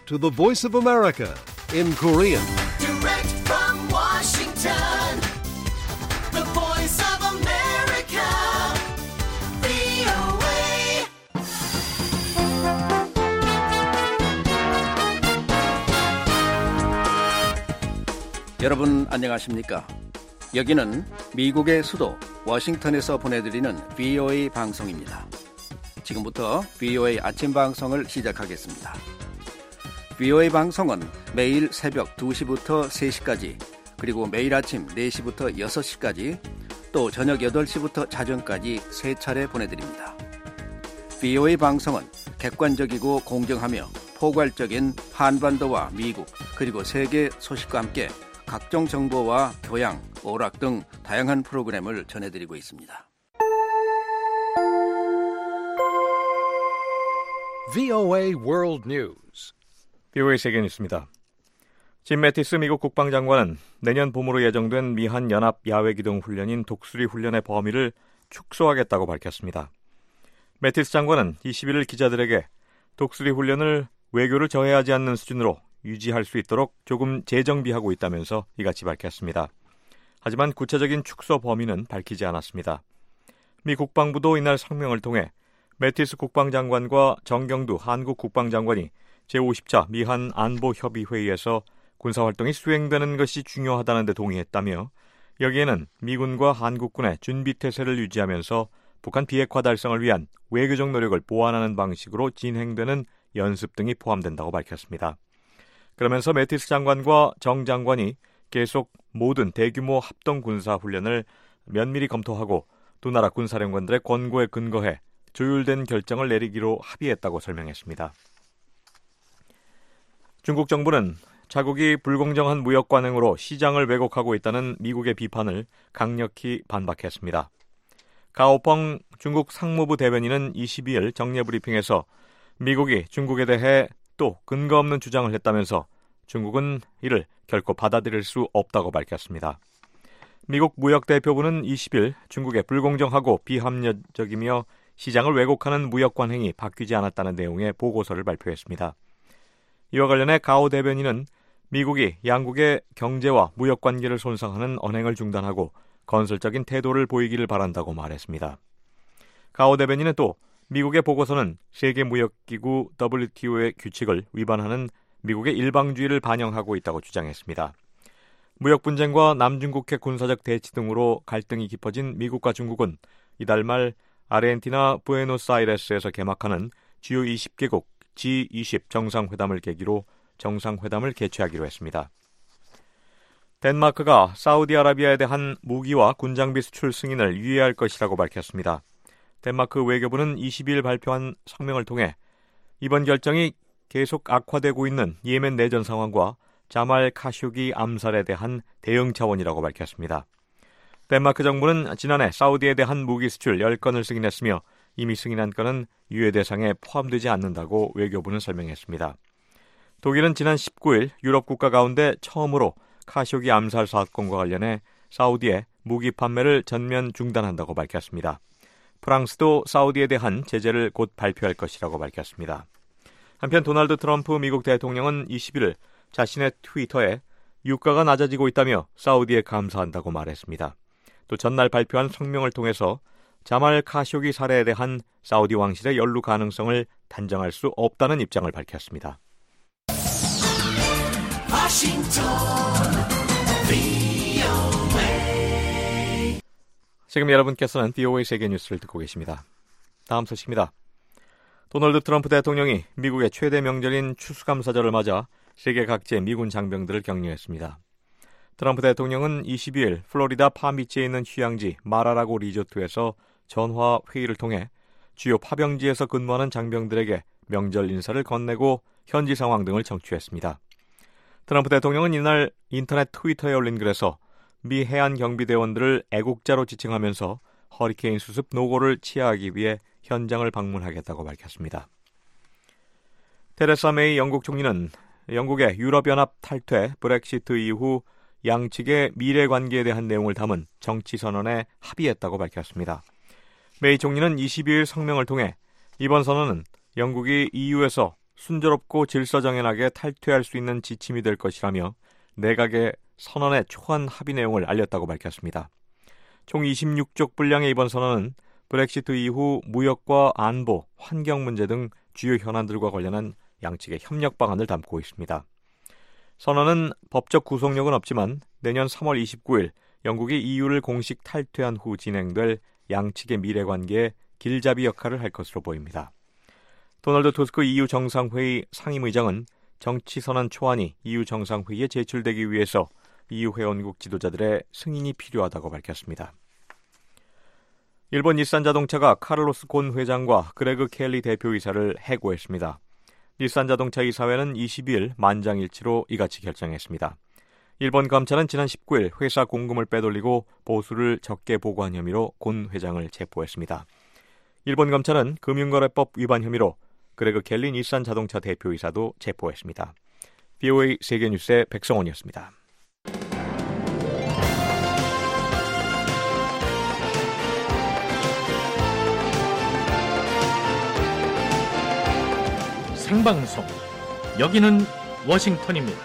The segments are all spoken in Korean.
to the Voice of America in Korean. Direct from Washington, the Voice of America, VOA. 여러분 안녕하십니까? 여기는 미국의 수도 워싱턴에서 보내드리는 VOA 방송입니다. 지금부터 VOA 아침 방송을 시작하겠습니다. VOA 방송은 매일 새벽 2시부터 3시까지, 그리고 매일 아침 4시부터 6시까지, 또 저녁 8시부터 자정까지 3차례 보내드립니다. VOA 방송은 객관적이고 공정하며 포괄적인 한반도와 미국, 그리고 세계 소식과 함께 각종 정보와 교양, 오락 등 다양한 프로그램을 전해드리고 있습니다. VOA World News. VOA 세계 뉴스입니다. 짐 매티스 미국 국방장관은 내년 봄으로 예정된 미한 연합 야외기동 훈련인 독수리 훈련의 범위를 축소하겠다고 밝혔습니다. 매티스 장관은 21일 기자들에게 독수리 훈련을 외교를 저해하지 않는 수준으로 유지할 수 있도록 조금 재정비하고 있다면서 이같이 밝혔습니다. 하지만 구체적인 축소 범위는 밝히지 않았습니다. 미 국방부도 이날 성명을 통해 매티스 국방장관과 정경두 한국 국방장관이 제50차 미한 안보협의회의에서 군사활동이 수행되는 것이 중요하다는 데 동의했다며, 여기에는 미군과 한국군의 준비태세를 유지하면서 북한 비핵화 달성을 위한 외교적 노력을 보완하는 방식으로 진행되는 연습 등이 포함된다고 밝혔습니다. 그러면서 매티스 장관과 정 장관이 계속 모든 대규모 합동 군사훈련을 면밀히 검토하고 두 나라 군사령관들의 권고에 근거해 조율된 결정을 내리기로 합의했다고 설명했습니다. 중국 정부는 자국이 불공정한 무역 관행으로 시장을 왜곡하고 있다는 미국의 비판을 강력히 반박했습니다. 가오펑 중국 상무부 대변인은 22일 정례 브리핑에서 미국이 중국에 대해 또 근거 없는 주장을 했다면서 중국은 이를 결코 받아들일 수 없다고 밝혔습니다. 미국 무역대표부는 20일 중국의 불공정하고 비합리적이며 시장을 왜곡하는 무역 관행이 바뀌지 않았다는 내용의 보고서를 발표했습니다. 이와 관련해 가오 대변인은 미국이 양국의 경제와 무역 관계를 손상하는 언행을 중단하고 건설적인 태도를 보이기를 바란다고 말했습니다. 가오 대변인은 또 미국의 보고서는 세계무역기구 WTO의 규칙을 위반하는 미국의 일방주의를 반영하고 있다고 주장했습니다. 무역 분쟁과 남중국해 군사적 대치 등으로 갈등이 깊어진 미국과 중국은 이달 말 아르헨티나 부에노스아이레스에서 개막하는 주요 20개국 G20 정상회담을 계기로 정상회담을 개최하기로 했습니다. 덴마크가 사우디아라비아에 대한 무기와 군장비 수출 승인을 유예할 것이라고 밝혔습니다. 덴마크 외교부는 22일 발표한 성명을 통해 이번 결정이 계속 악화되고 있는 예멘 내전 상황과 자말 카쇼기 암살에 대한 대응 차원이라고 밝혔습니다. 덴마크 정부는 지난해 사우디에 대한 무기 수출 10건을 승인했으며 이미 승인한 건은 유예 대상에 포함되지 않는다고 외교부는 설명했습니다. 독일은 지난 19일 유럽 국가 가운데 처음으로 카쇼기 암살 사건과 관련해 사우디에 무기 판매를 전면 중단한다고 밝혔습니다. 프랑스도 사우디에 대한 제재를 곧 발표할 것이라고 밝혔습니다. 한편 도널드 트럼프 미국 대통령은 21일 자신의 트위터에 유가가 낮아지고 있다며 사우디에 감사한다고 말했습니다. 또 전날 발표한 성명을 통해서 자말 카쇼기 살해에 대한 사우디 왕실의 연루 가능성을 단정할 수 없다는 입장을 밝혔습니다. 지금 여러분께서는 VOA 세계 뉴스를 듣고 계십니다. 다음 소식입니다. 도널드 트럼프 대통령이 미국의 최대 명절인 추수감사절을 맞아 세계 각지의 미군 장병들을 격려했습니다. 트럼프 대통령은 22일 플로리다 파미치에 있는 휴양지 마라라고 리조트에서 전화 회의를 통해 주요 파병지에서 근무하는 장병들에게 명절 인사를 건네고 현지 상황 등을 청취했습니다. 트럼프 대통령은 이날 인터넷 트위터에 올린 글에서 미 해안 경비대원들을 애국자로 지칭하면서 허리케인 수습 노고를 치하하기 위해 현장을 방문하겠다고 밝혔습니다. 테레사 메이 영국 총리는 영국의 유럽연합 탈퇴 브렉시트 이후 양측의 미래 관계에 대한 내용을 담은 정치 선언에 합의했다고 밝혔습니다. 메이 총리는 22일 성명을 통해 이번 선언은 영국이 EU에서 순조롭고 질서정연하게 탈퇴할 수 있는 지침이 될 것이라며 내각의 선언의 초안 합의 내용을 알렸다고 밝혔습니다. 총 26쪽 분량의 이번 선언은 브렉시트 이후 무역과 안보, 환경 문제 등 주요 현안들과 관련한 양측의 협력 방안을 담고 있습니다. 선언은 법적 구속력은 없지만 내년 3월 29일 영국이 EU를 공식 탈퇴한 후 진행될 양측의 미래관계에 길잡이 역할을 할 것으로 보입니다. 도널드 투스크 EU 정상회의 상임의장은 정치선언 초안이 EU 정상회의에 제출되기 위해서 EU 회원국 지도자들의 승인이 필요하다고 밝혔습니다. 일본 닛산 자동차가 카를로스 곤 회장과 그레그 켈리 대표이사를 해고했습니다. 닛산 자동차 이사회는 22일 만장일치로 이같이 결정했습니다. 일본 검찰은 지난 19일 회사 공금을 빼돌리고 보수를 적게 보고한 혐의로 곤 회장을 체포했습니다. 일본 검찰은 금융거래법 위반 혐의로 그레그 켈리 닛산 자동차 대표이사도 체포했습니다. VOA 세계뉴스의 백성원이었습니다. 생방송, 여기는 워싱턴입니다.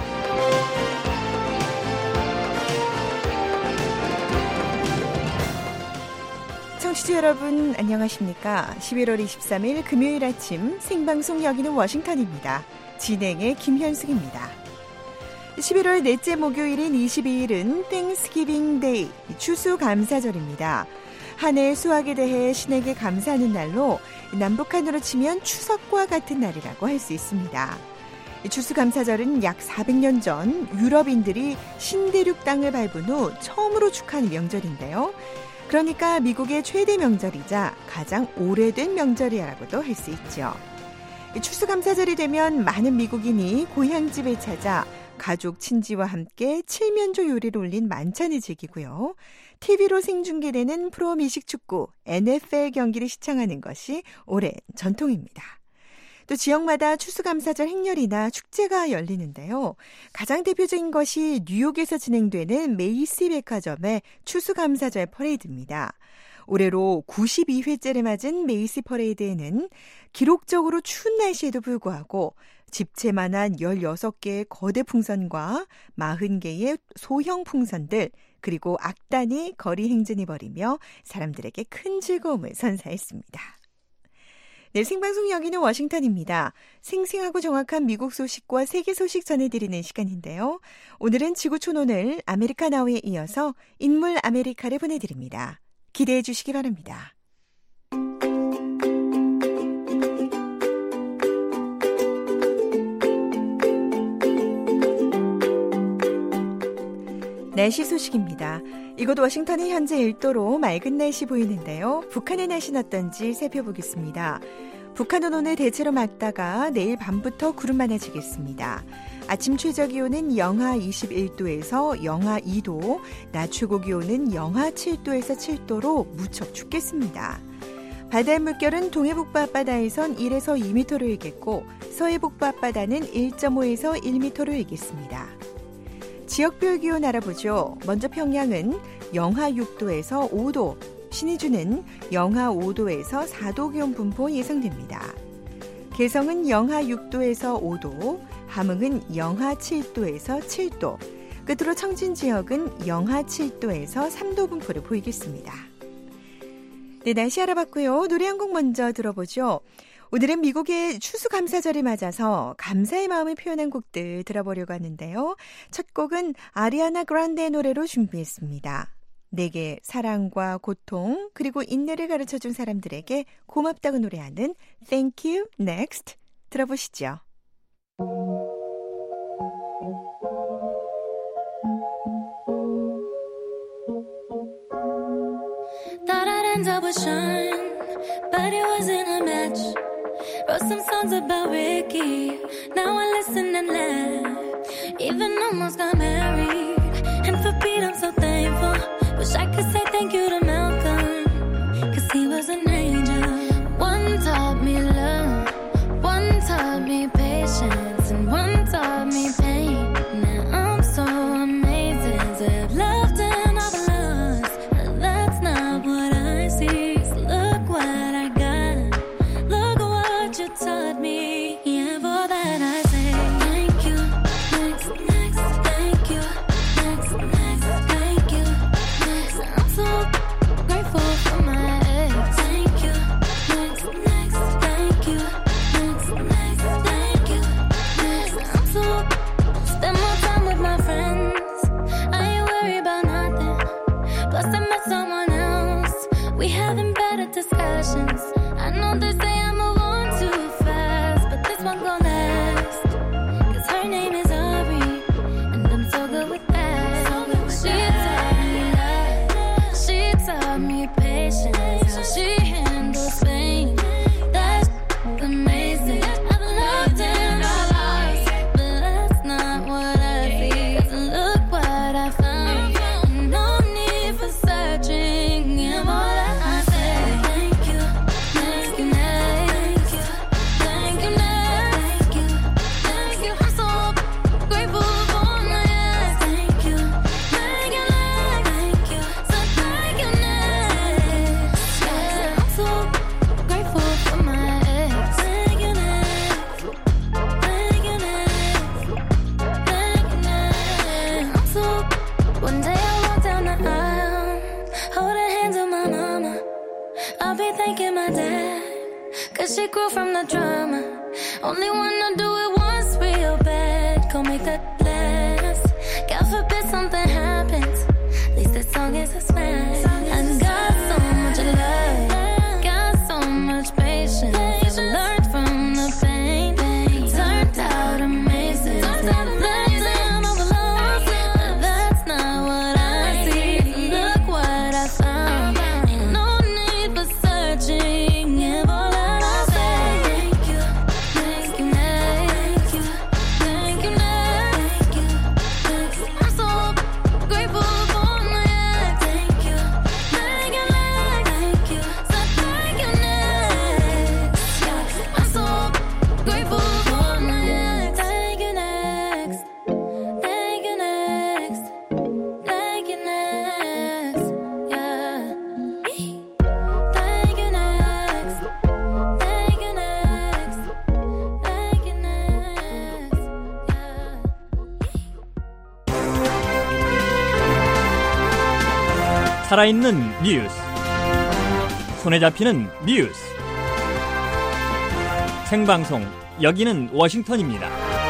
청취자 여러분 안녕하십니까? 11월 23일 금요일 아침 생방송 여기는 워싱턴입니다. 진행의 김현숙입니다. 11월 넷째 목요일인 22일은 땡스기빙 데이, 추수감사절입니다. 한 해 수확에 대해 신에게 감사하는 날로 남북한으로 치면 추석과 같은 날이라고 할 수 있습니다. 추수감사절은 약 400년 전 유럽인들이 신대륙 땅을 밟은 후 처음으로 축하하는 명절인데요. 그러니까 미국의 최대 명절이자 가장 오래된 명절이라고도 할 수 있죠. 추수감사절이 되면 많은 미국인이 고향집을 찾아 가족 친지와 함께 칠면조 요리를 올린 만찬을 즐기고요. TV로 생중계되는 프로미식축구 NFL 경기를 시청하는 것이 오랜 전통입니다. 또 지역마다 추수감사절 행렬이나 축제가 열리는데요. 가장 대표적인 것이 뉴욕에서 진행되는 메이시 백화점의 추수감사절 퍼레이드입니다. 올해로 92회째를 맞은 메이시 퍼레이드에는 기록적으로 추운 날씨에도 불구하고 집채만한 16개의 거대 풍선과 40개의 소형 풍선들, 그리고 악단이 거리 행진을 벌이며 사람들에게 큰 즐거움을 선사했습니다. 네, 생방송 여기는 워싱턴입니다. 생생하고 정확한 미국 소식과 세계 소식 전해드리는 시간인데요. 오늘은 지구촌오늘 아메리카나우에 이어서 인물 아메리카를 보내드립니다. 기대해 주시기 바랍니다. 날씨 소식입니다. 이곳 워싱턴이 현재 1도로 맑은 날씨 보이는데요. 북한의 날씨는 어떤지 살펴보겠습니다. 북한은 오늘 대체로 맑다가 내일 밤부터 구름 많아지겠습니다. 아침 최저 기온은 영하 21도에서 영하 2도, 낮 최고 기온은 영하 7도에서 7도로 무척 춥겠습니다. 바다의 물결은 동해북부 앞바다에선 1에서 2m로 일겠고 서해북부 앞바다는 1.5에서 1m로 일겠습니다. 지역별 기온 알아보죠. 먼저 평양은 영하 6도에서 5도, 신의주는 영하 5도에서 4도 기온 분포 예상됩니다. 개성은 영하 6도에서 5도, 함흥은 영하 7도에서 7도, 끝으로 청진 지역은 영하 7도에서 3도 분포를 보이겠습니다. 네, 날씨 알아봤고요. 노래 한 곡 먼저 들어보죠. 오늘은 미국의 추수감사절을 맞아서 감사의 마음을 표현한 곡들 들어보려고 하는데요. 첫 곡은 아리아나 그란데의 노래로 준비했습니다. 내게 사랑과 고통 그리고 인내를 가르쳐준 사람들에게 고맙다고 노래하는 Thank You Next 들어보시죠. Thought I'd end up with Sean, but it wasn't a match. Wrote some songs about Ricky, now I listen and laugh. Even almost got married, and for Pete I'm so thankful. Wish I could say thank you to Malcolm, cause he was an angel. One taught me love, one taught me patience, and one taught me pain. Now I'm so amazing to have loved and I've lost, but that's not what I see. So look what I got, look what you taught me, yeah. grew from the drama. Only wanna do it once real bad. Go make that last. God forbid something happens. At least this song is a smash. I got so much love, got so much patience. Never learned from the pain. It turned out amazing. Letting overload, but that's not what I see. Look what I found. Ain't no need for searching. If all that I say, thank you, thank you, thank you, thank you, thank you, thank you. I'm so grateful for my thank you, thank you, thank you, so thank you next. Yeah, I'm so grateful for my thank you next, thank you next, thank you next. Yeah, thank you next, thank you next, thank you next. Yeah. 살아있는 뉴스, 손에 잡히는 뉴스, 생방송, 여기는 워싱턴입니다.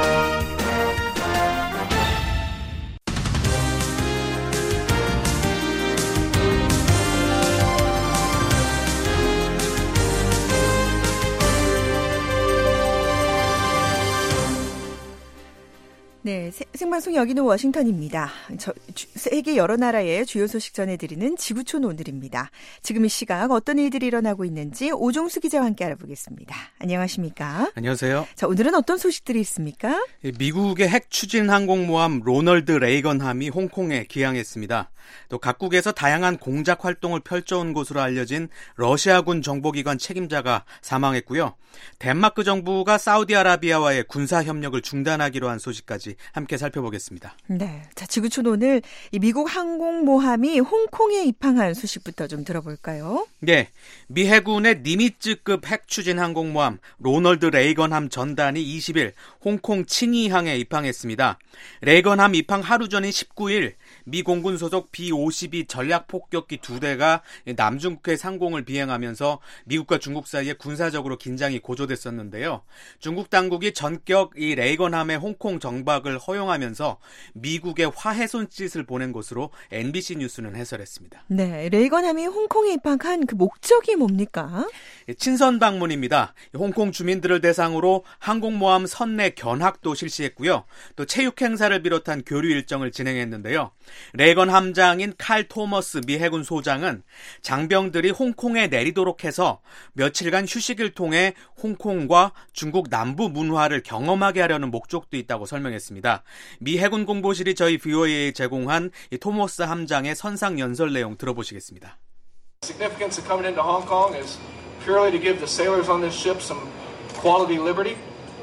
네, 생방송 여기는 워싱턴입니다. 세계 여러 나라의 주요 소식 전해드리는 지구촌 오늘입니다. 지금 이 시각 어떤 일들이 일어나고 있는지 오종수 기자와 함께 알아보겠습니다. 안녕하십니까? 안녕하세요. 자, 오늘은 어떤 소식들이 있습니까? 미국의 핵 추진 항공모함 로널드 레이건함이 홍콩에 기항했습니다. 또 각국에서 다양한 공작 활동을 펼쳐온 것으로 알려진 러시아군 정보기관 책임자가 사망했고요. 덴마크 정부가 사우디아라비아와의 군사협력을 중단하기로 한 소식까지 함께 살펴보겠습니다. 네, 자, 지구촌 오늘 이 미국 항공모함이 홍콩에 입항한 소식부터 좀 들어볼까요? 네, 미 해군의 니미츠급 핵 추진 항공모함 로널드 레이건함 전단이 20일 홍콩 칭이항에 입항했습니다. 레이건함 입항 하루 전인 19일 미 공군 소속 B-52 전략폭격기 2대가 남중국해 상공을 비행하면서 미국과 중국 사이에 군사적으로 긴장이 고조됐었는데요. 중국 당국이 전격 이 레이건함의 홍콩 정박을 허용하면서 미국에 화해 손짓을 보낸 것으로 NBC 뉴스는 해설했습니다. 네, 레이건함이 홍콩에 입항한 그 목적이 뭡니까? 친선 방문입니다. 홍콩 주민들을 대상으로 항공모함 선내 견학도 실시했고요. 또 체육 행사를 비롯한 교류 일정을 진행했는데요. 레이건 함장인 칼 토머스 미 해군 소장은 장병들이 홍콩에 내리도록 해서 며칠간 휴식을 통해 홍콩과 중국 남부 문화를 경험하게 하려는 목적도 있다고 설명했습니다. 미 해군 공보실이 저희 VOA에 제공한 이 토머스 함장의 선상 연설 내용 들어보시겠습니다. Significance of coming into Hong Kong is purely to give the sailors on this ship some quality liberty.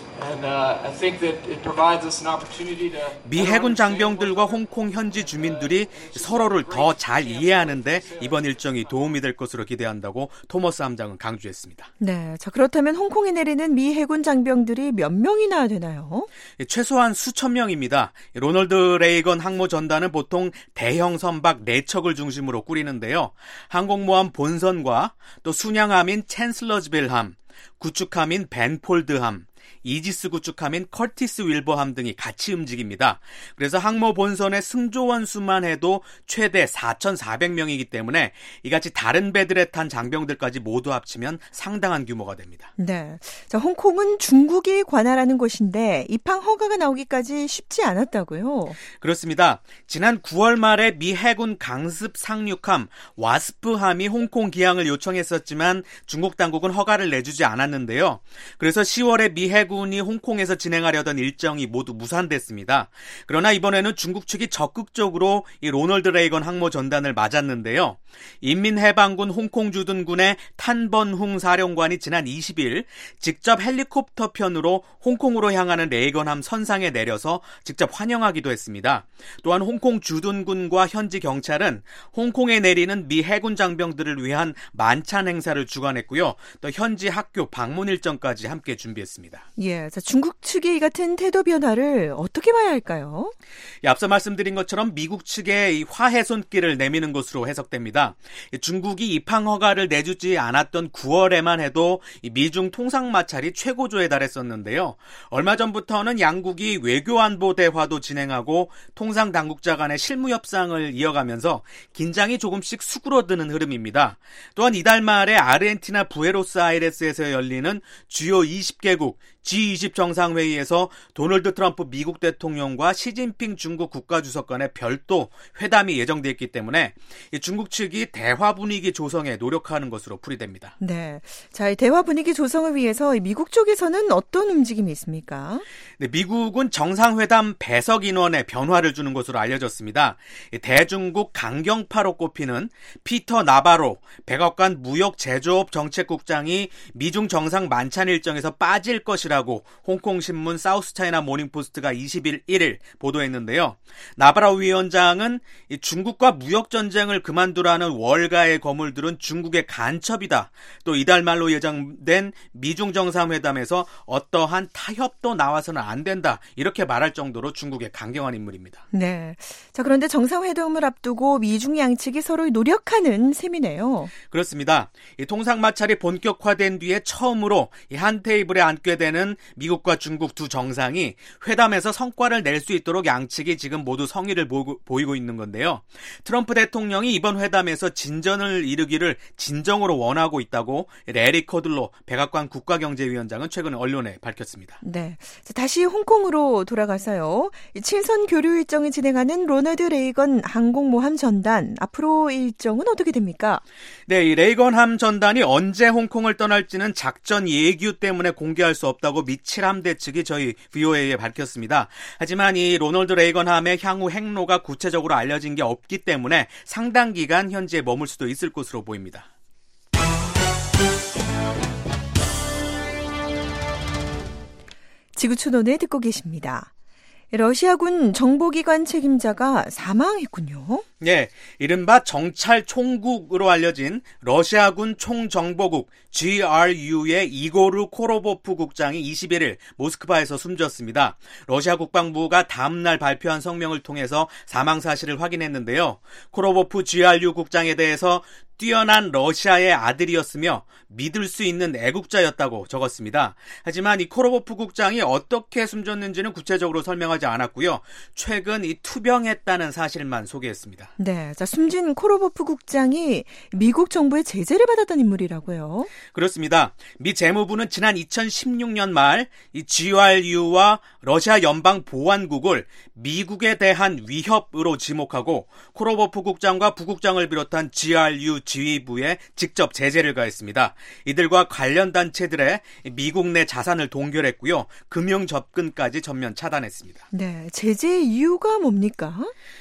미 해군 장병들과 홍콩 현지 주민들이 서로를 더 잘 이해하는데 이번 일정이 도움이 될 것으로 기대한다고 토머스 함장은 강조했습니다. 네, 자 그렇다면 홍콩에 내리는 미 해군 장병들이 몇 명이나 되나요? 최소한 수천 명입니다. 로널드 레이건 항모 전단은 보통 대형 선박 4척을 중심으로 꾸리는데요. 항공모함 본선과 또 순양함인 챈슬러즈빌함, 구축함인 벤폴드함, 이지스 구축함인 커티스 윌버함 등이 같이 움직입니다. 그래서 항모 본선의 승조원 수만 해도 최대 4,400명이기 때문에 이같이 다른 배들에 탄 장병들까지 모두 합치면 상당한 규모가 됩니다. 네, 자 홍콩은 중국이 관할하는 곳인데 입항 허가가 나오기까지 쉽지 않았다고요? 그렇습니다. 지난 9월 말에 미 해군 강습 상륙함 와스프함이 홍콩 기항을 요청했었지만 중국 당국은 허가를 내주지 않았는데요. 그래서 10월에 미 해군이 홍콩에서 진행하려던 일정이 모두 무산됐습니다. 그러나 이번에는 중국 측이 적극적으로 이 로널드 레이건 항모 전단을 맞았는데요. 인민해방군 홍콩 주둔군의 탄번흥 사령관이 지난 20일 직접 헬리콥터 편으로 홍콩으로 향하는 레이건함 선상에 내려서 직접 환영하기도 했습니다. 또한 홍콩 주둔군과 현지 경찰은 홍콩에 내리는 미 해군 장병들을 위한 만찬 행사를 주관했고요. 또 현지 학교 방문 일정까지 함께 준비했습니다. 예, 자, 중국 측의 이 같은 태도 변화를 어떻게 봐야 할까요? 앞서 말씀드린 것처럼 미국 측의 이 화해 손길을 내미는 것으로 해석됩니다. 중국이 입항 허가를 내주지 않았던 9월에만 해도 미중 통상 마찰이 최고조에 달했었는데요. 얼마 전부터는 양국이 외교안보 대화도 진행하고 통상 당국자 간의 실무 협상을 이어가면서 긴장이 조금씩 수그러드는 흐름입니다. 또한 이달 말에 아르헨티나 부에노스아이레스에서 열리는 주요 20개국 G20 정상회의에서 도널드 트럼프 미국 대통령과 시진핑 중국 국가주석 간의 별도 회담이 예정돼 있기 때문에 중국 측이 대화 분위기 조성에 노력하는 것으로 풀이됩니다. 네, 자, 이 대화 분위기 조성을 위해서 미국 쪽에서는 어떤 움직임이 있습니까? 네, 미국은 정상회담 배석 인원에 변화를 주는 것으로 알려졌습니다. 대중국 강경파로 꼽히는 피터 나바로 백악관 무역제조업 정책국장이 미중 정상 만찬 일정에서 빠질 것이라고 홍콩 신문 사우스차이나 모닝포스트가 21일 보도했는데요. 나바로 위원장은 중국과 무역 전쟁을 그만두라는 월가의 거물들은 중국의 간첩이다. 또 이달 말로 예정된 미중 정상회담에서 어떠한 타협도 나와서는 안 된다. 이렇게 말할 정도로 중국의 강경한 인물입니다. 네. 자, 그런데 정상회담을 앞두고 미중 양측이 서로 노력하는 셈이네요. 그렇습니다. 이 통상 마찰이 본격화된 뒤에 처음으로 이 한 테이블에 앉게 되는 미국과 중국 두 정상이 회담에서 성과를 낼 수 있도록 양측이 지금 모두 성의를 보이고 있는 건데요. 트럼프 대통령이 이번 회담에서 진전을 이루기를 진정으로 원하고 있다고 레리 코들로 백악관 국가경제위원장은 최근 언론에 밝혔습니다. 네, 다시 홍콩으로 돌아가서요. 친선 교류 일정을 진행하는 로널드 레이건 항공모함 전단, 앞으로 일정은 어떻게 됩니까? 네, 이 레이건함 전단이 언제 홍콩을 떠날지는 작전 예규 때문에 공개할 수 없다고 미 7함대 측이 저희 VOA에 밝혔습니다. 하지만 이 로널드 레이건함의 향후 행로가 구체적으로 알려진 게 없기 때문에 상당 기간 현지에 머물 수도 있을 것으로 보입니다. 지구촌오늘 듣고 계십니다. 러시아군 정보기관 책임자가 사망했군요. 네, 이른바 정찰 총국으로 알려진 러시아군 총정보국 GRU의 이고르 코로보프 국장이 21일 모스크바에서 숨졌습니다. 러시아 국방부가 다음날 발표한 성명을 통해서 사망 사실을 확인했는데요. 코로보프 GRU 국장에 대해서 뛰어난 러시아의 아들이었으며 믿을 수 있는 애국자였다고 적었습니다. 하지만 이 코로보프 국장이 어떻게 숨졌는지는 구체적으로 설명하지 않았고요. 최근 이 투병했다는 사실만 소개했습니다. 네, 자, 숨진 코로보프 국장이 미국 정부의 제재를 받았던 인물이라고요? 그렇습니다. 미 재무부는 지난 2016년 말 이 GRU와 러시아 연방 보안국을 미국에 대한 위협으로 지목하고 코로보프 국장과 부국장을 비롯한 GRU 지휘부에 직접 제재를 가했습니다. 이들과 관련 단체들의 미국 내 자산을 동결했고요. 금융 접근까지 전면 차단했습니다. 네, 제재의 이유가 뭡니까?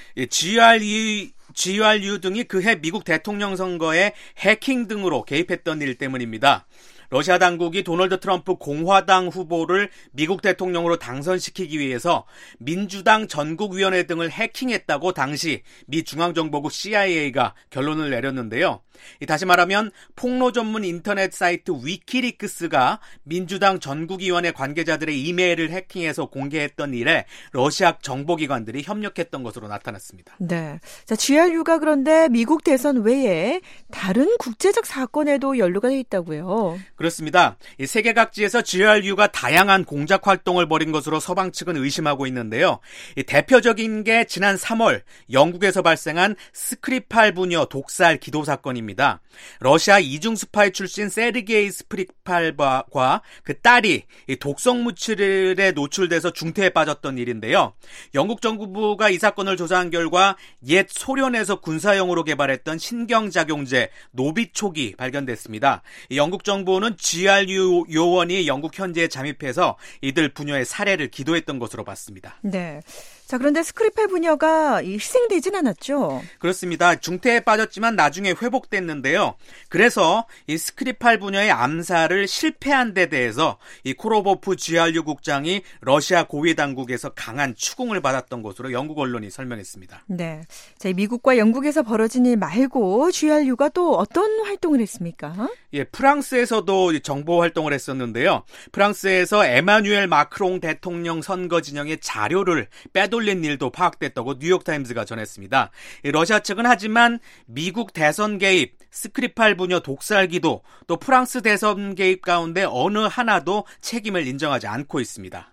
GRU 등이 그해 미국 대통령 선거에 해킹 등으로 개입했던 일 때문입니다. 러시아 당국이 도널드 트럼프 공화당 후보를 미국 대통령으로 당선시키기 위해서 민주당 전국위원회 등을 해킹했다고 당시 미 중앙정보국 CIA가 결론을 내렸는데요. 다시 말하면 폭로 전문 인터넷 사이트 위키리크스가 민주당 전국위원회 관계자들의 이메일을 해킹해서 공개했던 일에 러시아 정보기관들이 협력했던 것으로 나타났습니다. 네, 자, GRU가 그런데 미국 대선 외에 다른 국제적 사건에도 연루가 돼 있다고요? 그렇습니다. 세계 각지에서 GRU가 다양한 공작 활동을 벌인 것으로 서방 측은 의심하고 있는데요. 대표적인 게 지난 3월 영국에서 발생한 스크리팔 부녀 독살 기도 사건입니다. 러시아 이중 스파이 출신 세르게이 스크리팔과 그 딸이 독성 물질에 노출돼서 중태에 빠졌던 일인데요. 영국 정부가 이 사건을 조사한 결과 옛 소련에서 군사용으로 개발했던 신경작용제 노비촉이 발견됐습니다. 영국 정부는 GRU 요원이 영국 현지에 잠입해서 이들 부녀의 살해를 기도했던 것으로 봤습니다. 네. 자, 그런데 스크리팔 부녀가 희생되진 않았죠? 그렇습니다. 중태에 빠졌지만 나중에 회복됐는데요. 그래서 이 스크리팔 부녀의 암살을 실패한 데 대해서 이 코로보프 GRU 국장이 러시아 고위 당국에서 강한 추궁을 받았던 것으로 영국 언론이 설명했습니다. 네. 자, 미국과 영국에서 벌어진 일 말고 GRU가 또 어떤 활동을 했습니까? 예, 프랑스에서도 정보 활동을 했었는데요. 프랑스에서 에마뉴엘 마크롱 대통령 선거 진영의 자료를 빼돌린 일도 파악됐다고 뉴욕타임즈가 전했습니다. 러시아 측은 하지만 미국 대선 개입, 스크리팔 부녀 독살 기도, 또 프랑스 대선 개입 가운데 어느 하나도 책임을 인정하지 않고 있습니다.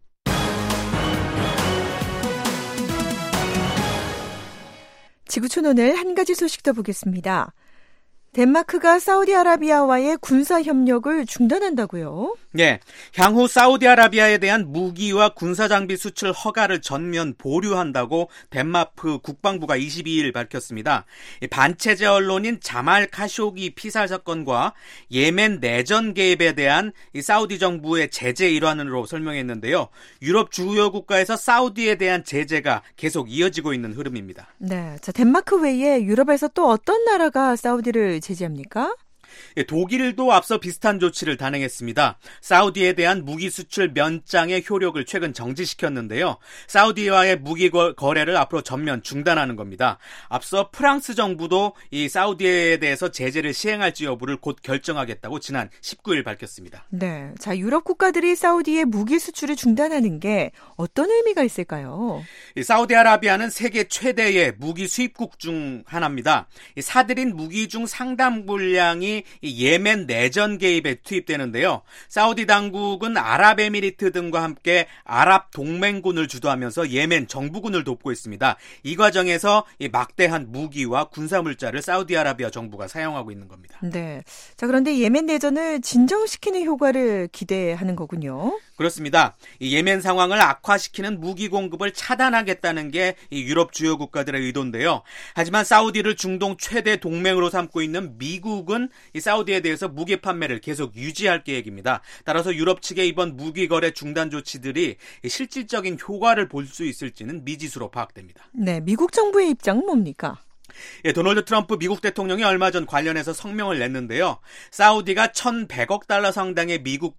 지구촌 오늘 한 가지 소식 더 보겠습니다. 덴마크가 사우디아라비아와의 군사 협력을 중단한다고요? 네, 향후 사우디아라비아에 대한 무기와 군사장비 수출 허가를 전면 보류한다고 덴마크 국방부가 22일 밝혔습니다. 반체제 언론인 자말 카쇼기 피살 사건과 예멘 내전 개입에 대한 사우디 정부의 제재 일환으로 설명했는데요. 유럽 주요 국가에서 사우디에 대한 제재가 계속 이어지고 있는 흐름입니다. 네, 자, 덴마크 외에 유럽에서 또 어떤 나라가 사우디를 제재합니까? 독일도 앞서 비슷한 조치를 단행했습니다. 사우디에 대한 무기 수출 면장의 효력을 최근 정지시켰는데요. 사우디와의 무기 거래를 앞으로 전면 중단하는 겁니다. 앞서 프랑스 정부도 이 사우디에 대해서 제재를 시행할지 여부를 곧 결정하겠다고 지난 19일 밝혔습니다. 네, 자, 유럽 국가들이 사우디의 무기 수출을 중단하는 게 어떤 의미가 있을까요? 사우디아라비아는 세계 최대의 무기 수입국 중 하나입니다. 사들인 무기 중 상당 분량이 예멘 내전 개입에 투입되는데요. 사우디 당국은 아랍에미리트 등과 함께 아랍 동맹군을 주도하면서 예멘 정부군을 돕고 있습니다. 이 과정에서 이 막대한 무기와 군사물자를 사우디아라비아 정부가 사용하고 있는 겁니다. 네. 자, 그런데 예멘 내전을 진정시키는 효과를 기대하는 거군요. 그렇습니다. 이 예멘 상황을 악화시키는 무기 공급을 차단하겠다는 게 이 유럽 주요 국가들의 의도인데요. 하지만 사우디를 중동 최대 동맹으로 삼고 있는 미국은 이 사우디에 대해서 무기 판매를 계속 유지할 계획입니다. 따라서 유럽 측의 이번 무기 거래 중단 조치들이 실질적인 효과를 볼 수 있을지는 미지수로 파악됩니다. 네, 미국 정부의 입장은 뭡니까? 예, 도널드 트럼프 미국 대통령이 얼마 전 관련해서 성명을 냈는데요. 사우디가 1,100억 달러 상당의 미국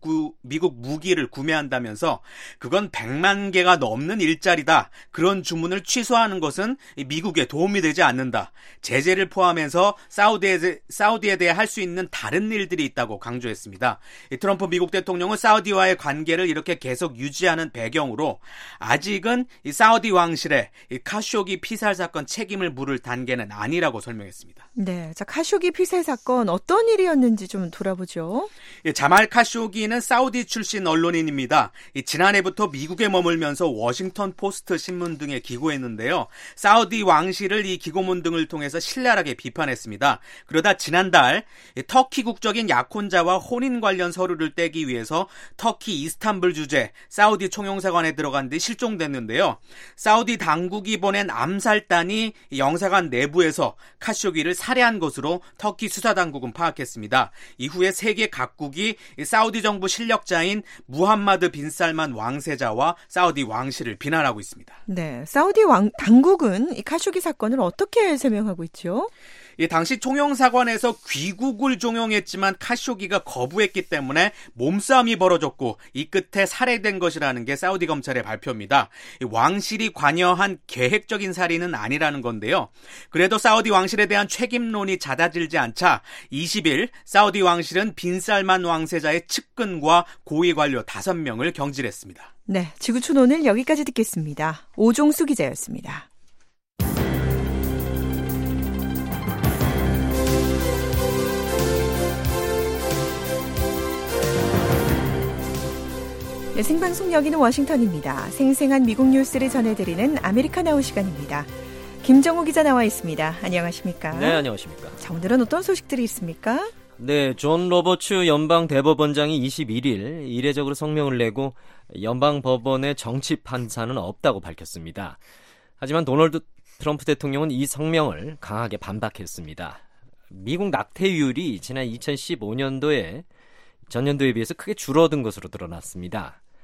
무기를 구매한다면서 그건 100만 개가 넘는 일자리다. 그런 주문을 취소하는 것은 미국에 도움이 되지 않는다. 제재를 포함해서 사우디에 대해 할 수 있는 다른 일들이 있다고 강조했습니다. 트럼프 미국 대통령은 사우디와의 관계를 이렇게 계속 유지하는 배경으로 아직은 이 사우디 왕실의 이 카쇼기 피살 사건 책임을 물을 단계는 아니라고 설명했습니다. 네, 자, 카쇼기 피살 사건 어떤 일이었는지 좀 돌아보죠. 자말 카쇼기는 사우디 출신 언론인입니다. 지난해부터 미국에 머물면서 워싱턴 포스트 신문 등에 기고했는데요. 사우디 왕실을 이 기고문 등을 통해서 신랄하게 비판했습니다. 그러다 지난달 터키 국적인 약혼자와 혼인 관련 서류를 떼기 위해서 터키 이스탄불 주재 사우디 총영사관에 들어간 뒤 실종됐는데요. 사우디 당국이 보낸 암살단이 영사관 내부에서 카쇼기를 살해한 것으로 터키 수사당국은 파악했습니다. 이후에 세계 각국이 사우디 정부 실력자인 무함마드 빈 살만 왕세자와 사우디 왕실을 비난하고 있습니다. 네, 사우디 당국은 이 카쇼기 사건을 어떻게 설명하고 있죠? 당시 총영사관에서 귀국을 종용했지만 카쇼기가 거부했기 때문에 몸싸움이 벌어졌고 이 끝에 살해된 것이라는 게 사우디 검찰의 발표입니다. 왕실이 관여한 계획적인 살인은 아니라는 건데요. 그래도 사우디 왕실에 대한 책임론이 잦아들지 않자 20일 사우디 왕실은 빈살만 왕세자의 측근과 고위 관료 5명을 경질했습니다. 네, 지구촌 오늘 여기까지 듣겠습니다. 오종수 기자였습니다. 네, 생방송 여기는 워싱턴입니다. 생생한 미국 뉴스를 전해드리는 아메리카나우 시간입니다. 김정우 기자 나와 있습니다. 안녕하십니까? 네, 안녕하십니까? 자, 오늘은 어떤 소식들이 있습니까? 네, 존 로버츠 연방 대법원장이 21일 이례적으로 성명을 내고 연방 법원의 정치 판사는 없다고 밝혔습니다. 하지만 도널드 트럼프 대통령은 이 성명을 강하게 반박했습니다. 미국 낙태율이 지난 2015년도에 전년도에 비해서 크게 줄어든 것으로 드러났습니다.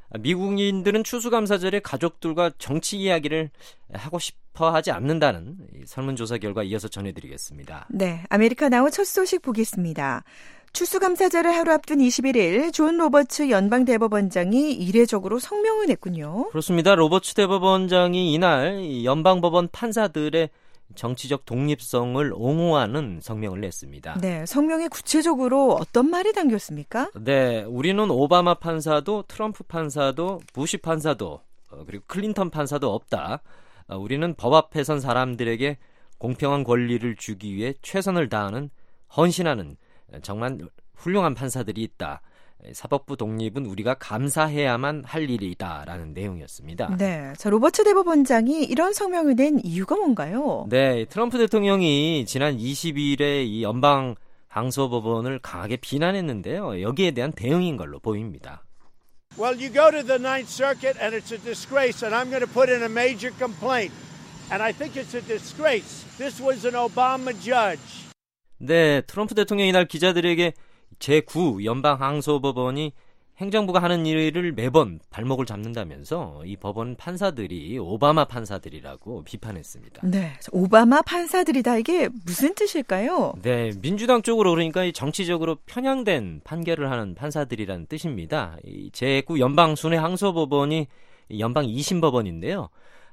미국인들은 추수감사절에 가족들과 정치 이야기를 하고 싶어 하지 않는다는 설문조사 결과 이어서 전해드리겠습니다. 네, 아메리카 나우 첫 소식 보겠습니다. 추수감사절을 하루 앞둔 21일 존 로버츠 연방대법원장이 이례적으로 성명을 냈군요. 그렇습니다. 로버츠 대법원장이 이날 연방법원 판사들의 정치적 독립성을 옹호하는 성명을 냈습니다. 네, 성명에 구체적으로 어떤 말이 담겼습니까? 네, 우리는 오바마 판사도 트럼프 판사도 부시 판사도 그리고 클린턴 판사도 없다. 우리는 법 앞에 선 사람들에게 공평한 권리를 주기 위해 최선을 다하는 헌신하는 정말 훌륭한 판사들이 있다. 사법부 독립은 우리가 감사해야만 할 일이다라는 내용이었습니다. 네, 자, 로버츠 대법원장이 이런 성명을 낸 이유가 뭔가요? 네, 트럼프 대통령이 지난 22일에 이 연방 항소법원을 강하게 비난했는데요. 여기에 대한 대응인 걸로 보입니다. Well, you go to the Ninth Circuit and it's a disgrace, and I'm going to put in a major complaint. And I think it's a disgrace. This was an Obama judge. 네, 트럼프 대통령이 이날 기자들에게 제9 연방항소법원이 행정부가 하는 일을 매번 발목을 잡는다면서 이 법원 판사들이 오바마 판사들이라고 비판했습니다. 네, 오바마 판사들이다. 이게 무슨 뜻일까요? 네, 민주당 쪽으로 그러니까 정치적으로 편향된 판결을 하는 판사들이라는 뜻입니다. 이 제9 연방순회항소법원이 연방 2심법원인데요.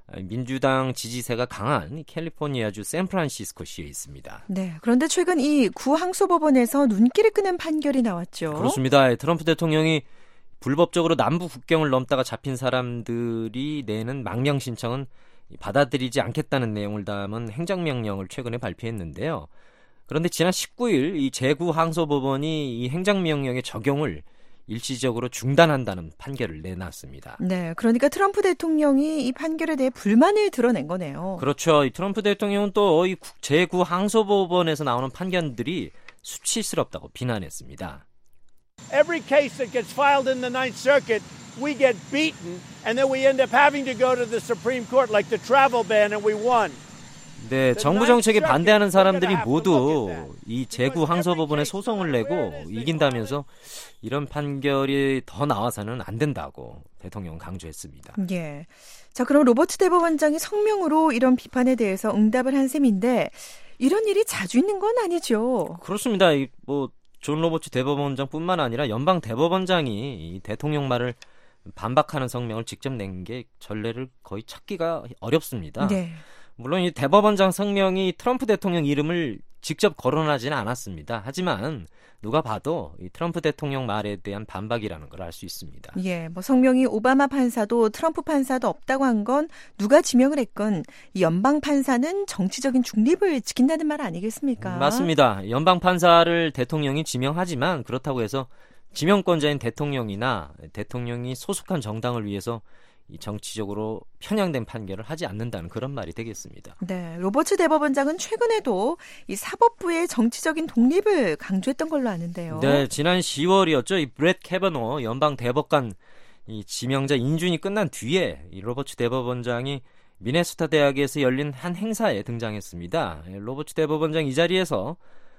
민주당 지지세가 강한 캘리포니아주 샌프란시스코시에 있습니다. 네, 그런데 최근 이 구항소법원에서 눈길을 끄는 판결이 나왔죠. 그렇습니다. 트럼프 대통령이 불법적으로 남부 국경을 넘다가 잡힌 사람들이 내는 망명 신청은 받아들이지 않겠다는 내용을 담은 행정명령을 최근에 발표했는데요. 그런데 지난 19일 이 제9항소법원이 이 행정명령의 적용을 일시적으로 중단한다는 판결을 내놨습니다. 네, 그러니까 트럼프 대통령이 이 판결에 대해 불만을 드러낸 거네요. 그렇죠. 이 트럼프 대통령은 또 이 제9항소법원에서 나오는 판결들이 수치스럽다고 비난했습니다. Every case that gets filed in the Ninth Circuit, we get beaten, and then we end up having to go to the Supreme Court, like the travel ban, and we won. 네, 정부 정책에 반대하는 사람들이 모두 이 제9항소법원에 소송을 내고 이긴다면서 이런 판결이 더 나와서는 안 된다고 대통령은 강조했습니다. 예. 자, 그럼 로버트 대법원장이 성명으로 이런 비판에 대해서 응답을 한 셈인데 이런 일이 자주 있는 건 아니죠. 그렇습니다. 존 로버츠 대법원장뿐만 아니라 연방 대법원장이 이 대통령 말을 반박하는 성명을 직접 낸 게 전례를 거의 찾기가 어렵습니다. 네. 물론 이 대법원장 성명이 트럼프 대통령 이름을 직접 거론하지는 않았습니다. 하지만 누가 봐도 이 트럼프 대통령 말에 대한 반박이라는 걸 알 수 있습니다. 예, 성명이 오바마 판사도 트럼프 판사도 없다고 한 건 누가 지명을 했건 이 연방 판사는 정치적인 중립을 지킨다는 말 아니겠습니까? 맞습니다. 연방 판사를 대통령이 지명하지만 그렇다고 해서 지명권자인 대통령이나 대통령이 소속한 정당을 위해서 이 정치적으로 편향된 판결을 하지 않는다는 그런 말이 되겠습니다. 네, 로버츠 대법원장은 최근에도 이 사법부의 정치적인 독립을 강조했던 걸로 아는데요. 네, 지난 10월이었죠. 이 브렛 캐버너 연방 대법관 이 지명자 인준이 끝난 뒤에 이 로버츠 대법원장이 미네소타 대학에서 열린 한 행사에 등장했습니다. 로버츠 대법원장 이 자리에서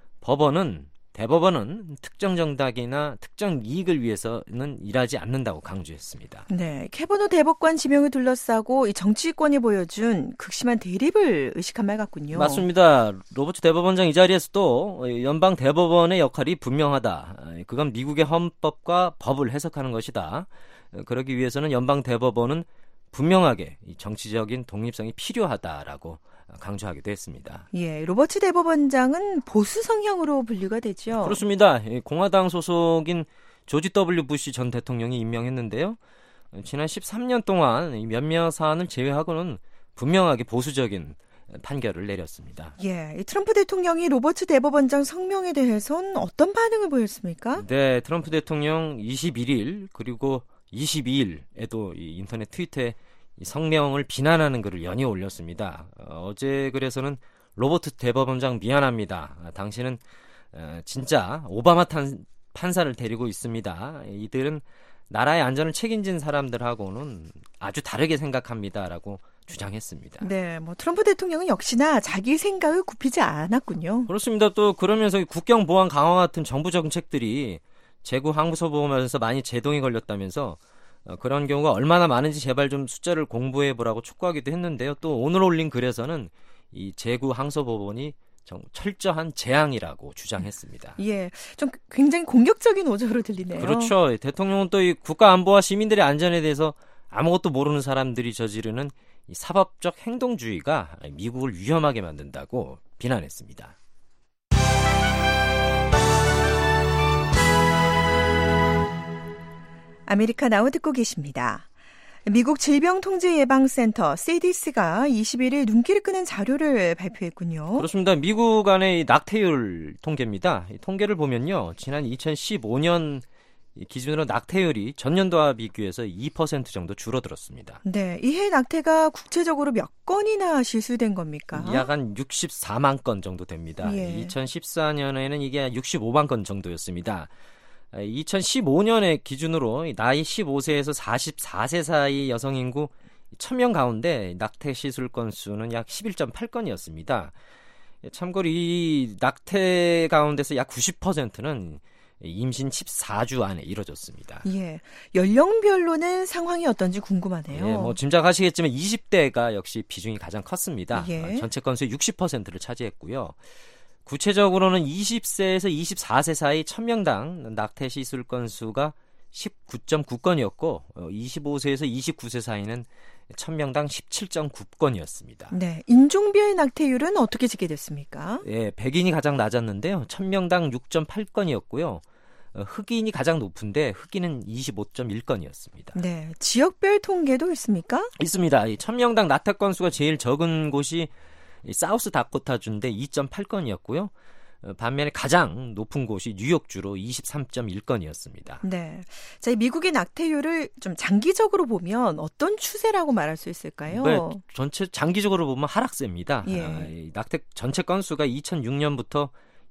대법원은 특정 정당이나 특정 이익을 위해서는 일하지 않는다고 강조했습니다. 네, 캐버너 대법관 지명을 둘러싸고 이 정치권이 보여준 극심한 대립을 의식한 말 같군요. 맞습니다. 로버츠 대법원장 이 자리에서도 연방 대법원의 역할이 분명하다. 그건 미국의 헌법과 법을 해석하는 것이다. 그러기 위해서는 연방 대법원은 분명하게 이 정치적인 독립성이 필요하다라고 강조하기도 했습니다. 예, 로버츠 대법원장은 보수 성향으로 분류가 되죠. 그렇습니다. 공화당 소속인 조지 W. 부시 전 대통령이 임명했는데요. 지난 13년 동안 몇몇 사안을 제외하고는 분명하게 보수적인 판결을 내렸습니다. 예, 트럼프 대통령이 로버츠 대법원장 성명에 대해서는 어떤 반응을 보였습니까? 네, 트럼프 대통령 21일 그리고 22일에도 이 인터넷 트위터에 이 성명을 비난하는 글을 연이어 올렸습니다. 어제 글에서는 로버트 대법원장 미안합니다. 당신은 진짜 오바마 판사를 데리고 있습니다. 이들은 나라의 안전을 책임진 사람들하고는 아주 다르게 생각합니다라고 주장했습니다. 네, 트럼프 대통령은 역시나 자기 생각을 굽히지 않았군요. 그렇습니다. 또 그러면서 국경 보안 강화 같은 정부 정책들이 제9항소법원에서 많이 제동이 걸렸다면서 그런 경우가 얼마나 많은지 제발 좀 숫자를 공부해보라고 촉구하기도 했는데요. 또 오늘 올린 글에서는 이 제구 항소법원이 철저한 재앙이라고 주장했습니다. 예, 좀 굉장히 공격적인 어조로 들리네요. 그렇죠. 대통령은 또 이 국가 안보와 시민들의 안전에 대해서 아무것도 모르는 사람들이 저지르는 이 사법적 행동주의가 미국을 위험하게 만든다고 비난했습니다. 아메리카나우 듣고 계십니다. 미국 질병통제예방센터 CDC가 21일 눈길을 끄는 자료를 발표했군요. 그렇습니다. 미국 안의 낙태율 통계입니다. 이 통계를 보면요. 지난 2015년 기준으로 낙태율이 전년도와 비교해서 2% 정도 줄어들었습니다. 네, 이해 낙태가 국제적으로 몇 건이나 실수된 겁니까? 약 한 64만 건 정도 됩니다. 예. 2014년에는 이게 65만 건 정도였습니다. 2015년의 기준으로 나이 15세에서 44세 사이 여성 인구 1000명 가운데 낙태 시술 건수는 약 11.8건이었습니다. 참고로 이 낙태 가운데서 약 90%는 임신 14주 안에 이뤄졌습니다. 예, 연령별로는 상황이 어떤지 궁금하네요. 예, 뭐 짐작하시겠지만 20대가 역시 비중이 가장 컸습니다. 예. 전체 건수의 60%를 차지했고요. 구체적으로는 20세에서 24세 사이 1000명당 낙태 시술 건수가 19.9건이었고 25세에서 29세 사이는 1000명당 17.9건이었습니다. 네, 인종별 낙태율은 어떻게 집계됐습니까? 예, 백인이 가장 낮았는데요. 1000명당 6.8건이었고요. 흑인이 가장 높은데 흑인은 25.1건이었습니다. 네, 지역별 통계도 있습니까? 있습니다. 1000명당 낙태 건수가 제일 적은 곳이 사우스 다코타주인데 2.8건이었고요. 반면에 가장 높은 곳이 뉴욕주로 23.1건이었습니다. 네. 자, 미국의 낙태율을 좀 장기적으로 보면 어떤 추세라고 말할 수 있을까요? 네, 전체 장기적으로 보면 하락세입니다. 예. 낙태 전체 건수가 2006년부터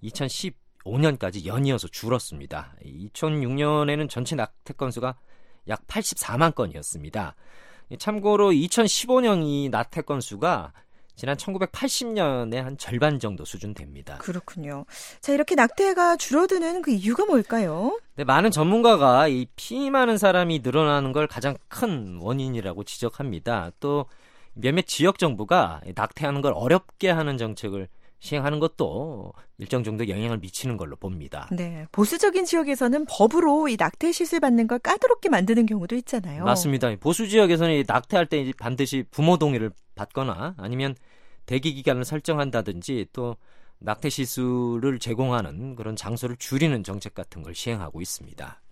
2015년까지 연이어서 줄었습니다. 2006년에는 전체 낙태 건수가 약 84만 건이었습니다. 참고로 2015년 이 낙태 건수가 지난 1980년에 한 절반 정도 수준 됩니다. 그렇군요. 자, 이렇게 낙태가 줄어드는 그 이유가 뭘까요? 네, 많은 전문가가 이 피 많은 사람이 늘어나는 걸 가장 큰 원인이라고 지적합니다. 또 몇몇 지역 정부가 낙태하는 걸 어렵게 하는 정책을 시행하는 것도 일정 정도 영향을 미치는 걸로 봅니다. 네, 보수적인 지역에서는 법으로 이 낙태 시술 받는 걸 까다롭게 만드는 경우도 있잖아요. 맞습니다. 보수 지역에서는 이 낙태할 때 반드시 부모 동의를 받거나 아니면 대기 기간을 설정한다든지 또 낙태 시술을 제공하는 그런 장소를 줄이는 정책 같은 걸 시행하고 있습니다.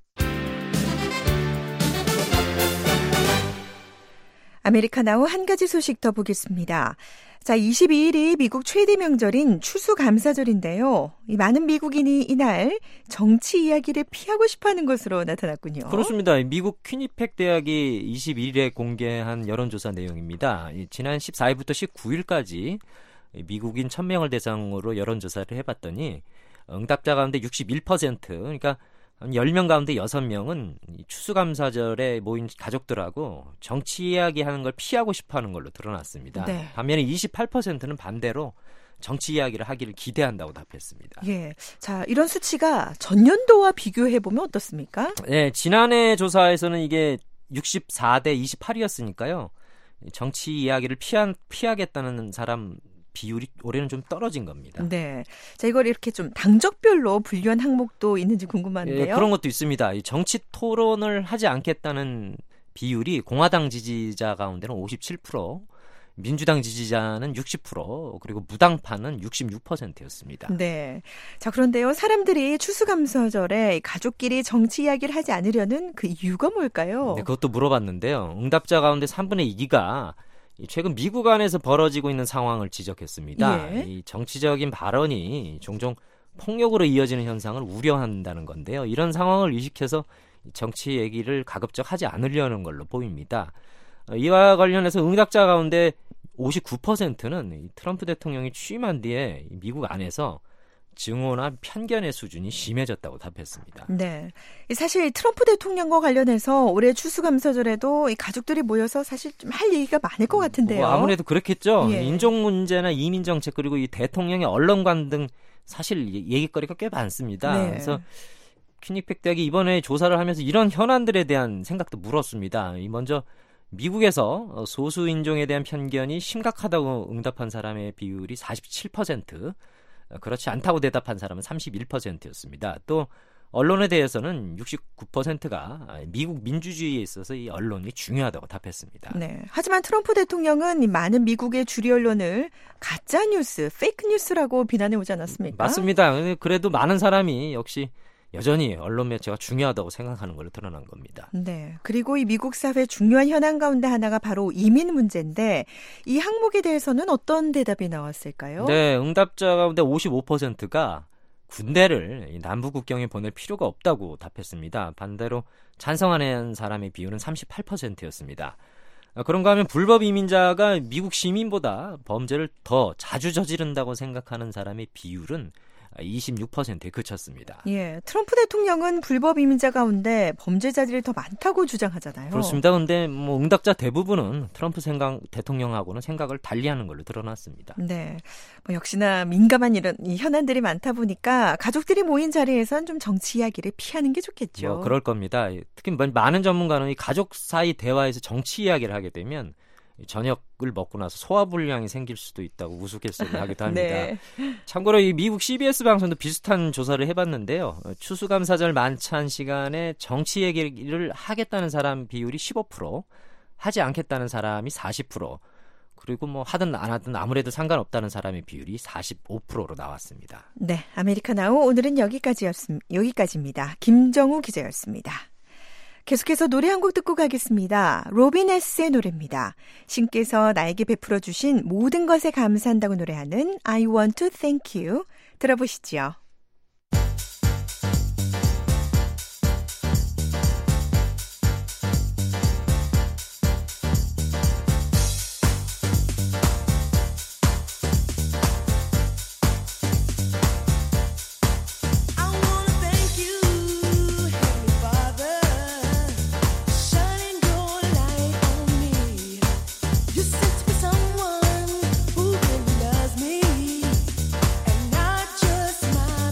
아메리카나우 한 가지 소식 더 보겠습니다. 자, 22일이 미국 최대 명절인 추수감사절인데요. 이 많은 미국인이 이날 정치 이야기를 피하고 싶어하는 것으로 나타났군요. 그렇습니다. 미국 퀴니펙 대학이 21일에 공개한 여론조사 내용입니다. 지난 14일부터 19일까지 미국인 1000명을 대상으로 여론조사를 해봤더니 응답자 가운데 61%, 그러니까 한 10명 가운데 6명은 추수감사절에 모인 가족들하고 정치 이야기하는 걸 피하고 싶어하는 걸로 드러났습니다. 네. 반면에 28%는 반대로 정치 이야기를 하기를 기대한다고 답했습니다. 예, 자, 이런 수치가 전년도와 비교해보면 어떻습니까? 네, 지난해 조사에서는 이게 64대 28이었으니까요. 정치 이야기를 피하겠다는 사람 비율이 올해는 좀 떨어진 겁니다. 네. 자, 이걸 이렇게 좀 당적별로 분류한 항목도 있는지 궁금한데요. 예, 그런 것도 있습니다. 이 정치 토론을 하지 않겠다는 비율이 공화당 지지자 가운데는 57%, 민주당 지지자는 60%, 그리고 무당파는 66%였습니다. 네. 자, 그런데요, 사람들이 추수감사절에 가족끼리 정치 이야기를 하지 않으려는 그 이유가 뭘까요? 네, 그것도 물어봤는데요. 응답자 가운데 3분의 2가 최근 미국 안에서 벌어지고 있는 상황을 지적했습니다. 예. 이 정치적인 발언이 종종 폭력으로 이어지는 현상을 우려한다는 건데요. 이런 상황을 의식해서 정치 얘기를 가급적 하지 않으려는 걸로 보입니다. 이와 관련해서 응답자 가운데 59%는 트럼프 대통령이 취임한 뒤에 미국 안에서 증오나 편견의 수준이 심해졌다고 답했습니다. 네. 사실 트럼프 대통령과 관련해서 올해 추수감사절에도 이 가족들이 모여서 사실 좀 할 얘기가 많을 것 같은데요. 뭐 아무래도 그렇겠죠. 예. 인종 문제나 이민 정책 그리고 이 대통령의 언론관 등 사실 얘기거리가 꽤 많습니다. 네. 그래서 퀴닉백 대학이 이번에 조사를 하면서 이런 현안들에 대한 생각도 물었습니다. 먼저 미국에서 소수 인종에 대한 편견이 심각하다고 응답한 사람의 비율이 47%, 그렇지 않다고 대답한 사람은 31%였습니다. 또 언론에 대해서는 69%가 미국 민주주의에 있어서 이 언론이 중요하다고 답했습니다. 네. 하지만 트럼프 대통령은 이 많은 미국의 주류 언론을 가짜 뉴스, 페이크 뉴스라고 비난해 오지 않았습니까? 맞습니다. 그래도 많은 사람이 역시 여전히 언론 매체가 중요하다고 생각하는 걸로 드러난 겁니다. 네. 그리고 이 미국 사회 중요한 현안 가운데 하나가 바로 이민 문제인데 이 항목에 대해서는 어떤 대답이 나왔을까요? 네. 응답자 가운데 55%가 군대를 남부 국경에 보낼 필요가 없다고 답했습니다. 반대로 찬성하는 사람의 비율은 38%였습니다. 그런가 하면 불법 이민자가 미국 시민보다 범죄를 더 자주 저지른다고 생각하는 사람의 비율은 26%에 그쳤습니다. 예, 트럼프 대통령은 불법 이민자 가운데 범죄자들이 더 많다고 주장하잖아요. 그렇습니다. 그런데 응답자 대부분은 트럼프 대통령하고는 생각을 달리하는 걸로 드러났습니다. 네, 역시나 민감한 이런 이 현안들이 많다 보니까 가족들이 모인 자리에선 좀 정치 이야기를 피하는 게 좋겠죠. 그럴 겁니다. 특히 많은 전문가는 이 가족 사이 대화에서 정치 이야기를 하게 되면 저녁을 먹고 나서 소화불량이 생길 수도 있다고 우스갯소리를 하기도 합니다. 네. 참고로 이 미국 CBS 방송도 비슷한 조사를 해봤는데요. 추수감사절 만찬 시간에 정치 얘기를 하겠다는 사람 비율이 15%, 하지 않겠다는 사람이 40%, 그리고 하든 안 하든 아무래도 상관없다는 사람의 비율이 45%로 나왔습니다. 네, 아메리카나우 오늘은 여기까지입니다. 김정우 기자였습니다. 계속해서 노래 한 곡 듣고 가겠습니다. 로빈 S의 노래입니다. 신께서 나에게 베풀어 주신 모든 것에 감사한다고 노래하는 I want to thank you. 들어보시죠. Someone who really loves me, and not just my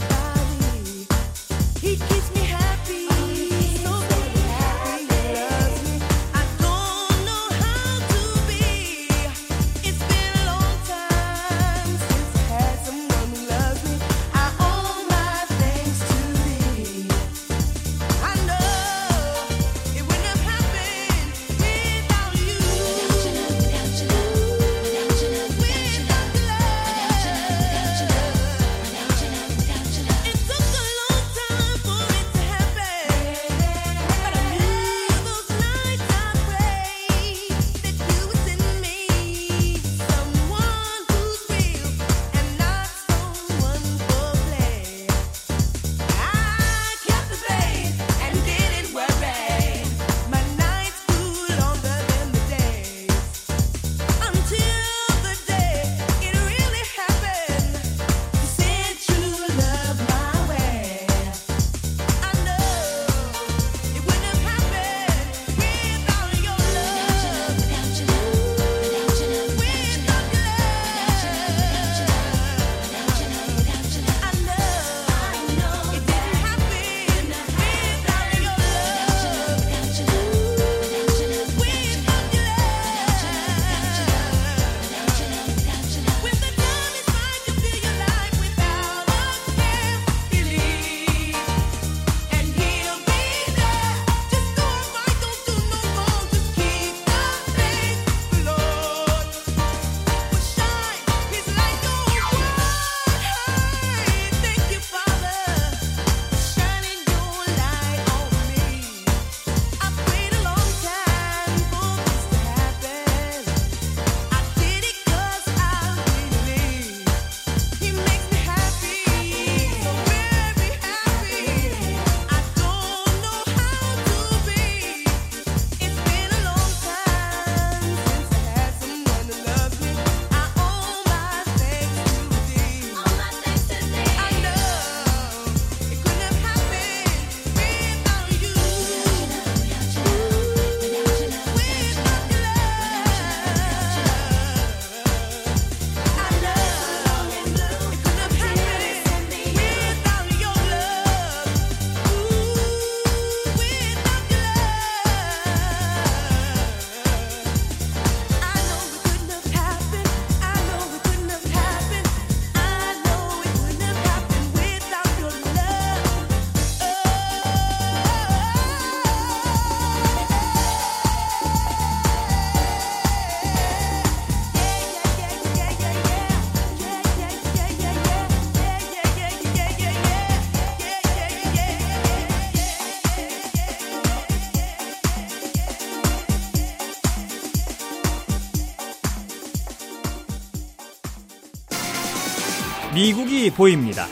미국이 보입니다.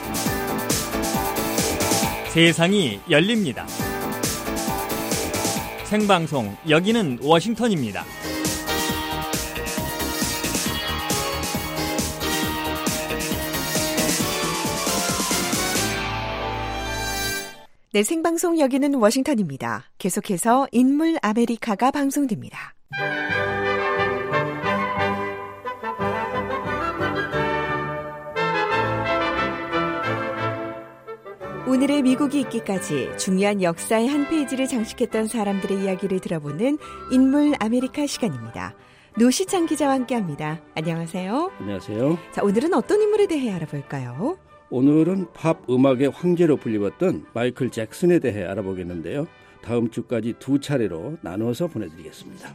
세상이 열립니다. 생방송 여기는 워싱턴입니다. 네, 생방송 여기는 워싱턴입니다. 계속해서 인물 아메리카가 방송됩니다. 오늘의 미국이 있기까지 중요한 역사의 한 페이지를 장식했던 사람들의 이야기를 들어보는 인물 아메리카 시간입니다. 노시창 기자와 함께합니다. 안녕하세요. 안녕하세요. 자, 오늘은 어떤 인물에 대해 알아볼까요? 오늘은 팝 음악의 황제로 불리웠던 마이클 잭슨에 대해 알아보겠는데요. 다음 주까지 두 차례로 나눠서 보내드리겠습니다.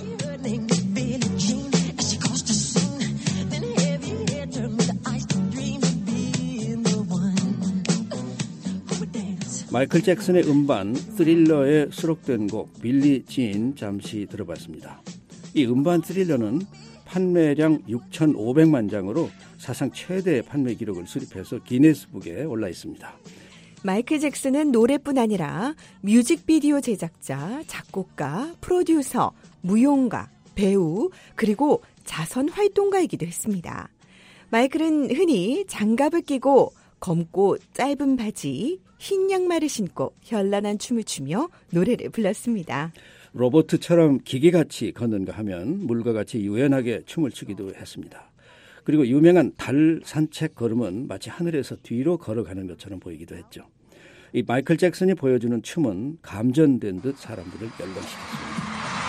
마이클 잭슨의 음반 스릴러에 수록된 곡 빌리 진 잠시 들어봤습니다. 이 음반 스릴러는 판매량 6,500만 장으로 사상 최대의 판매 기록을 수립해서 기네스북에 올라 있습니다. 마이클 잭슨은 노래뿐 아니라 뮤직비디오 제작자, 작곡가, 프로듀서, 무용가, 배우, 그리고 자선 활동가이기도 했습니다. 마이클은 흔히 장갑을 끼고 검고 짧은 바지, 흰 양말을 신고 현란한 춤을 추며 노래를 불렀습니다. 로버트처럼 기계같이 걷는가 하면 물과 같이 유연하게 춤을 추기도 했습니다. 그리고 유명한 달 산책 걸음은 마치 하늘에서 뒤로 걸어가는 것처럼 보이기도 했죠. 이 마이클 잭슨이 보여주는 춤은 감전된 듯 사람들을 열광시켰습니다.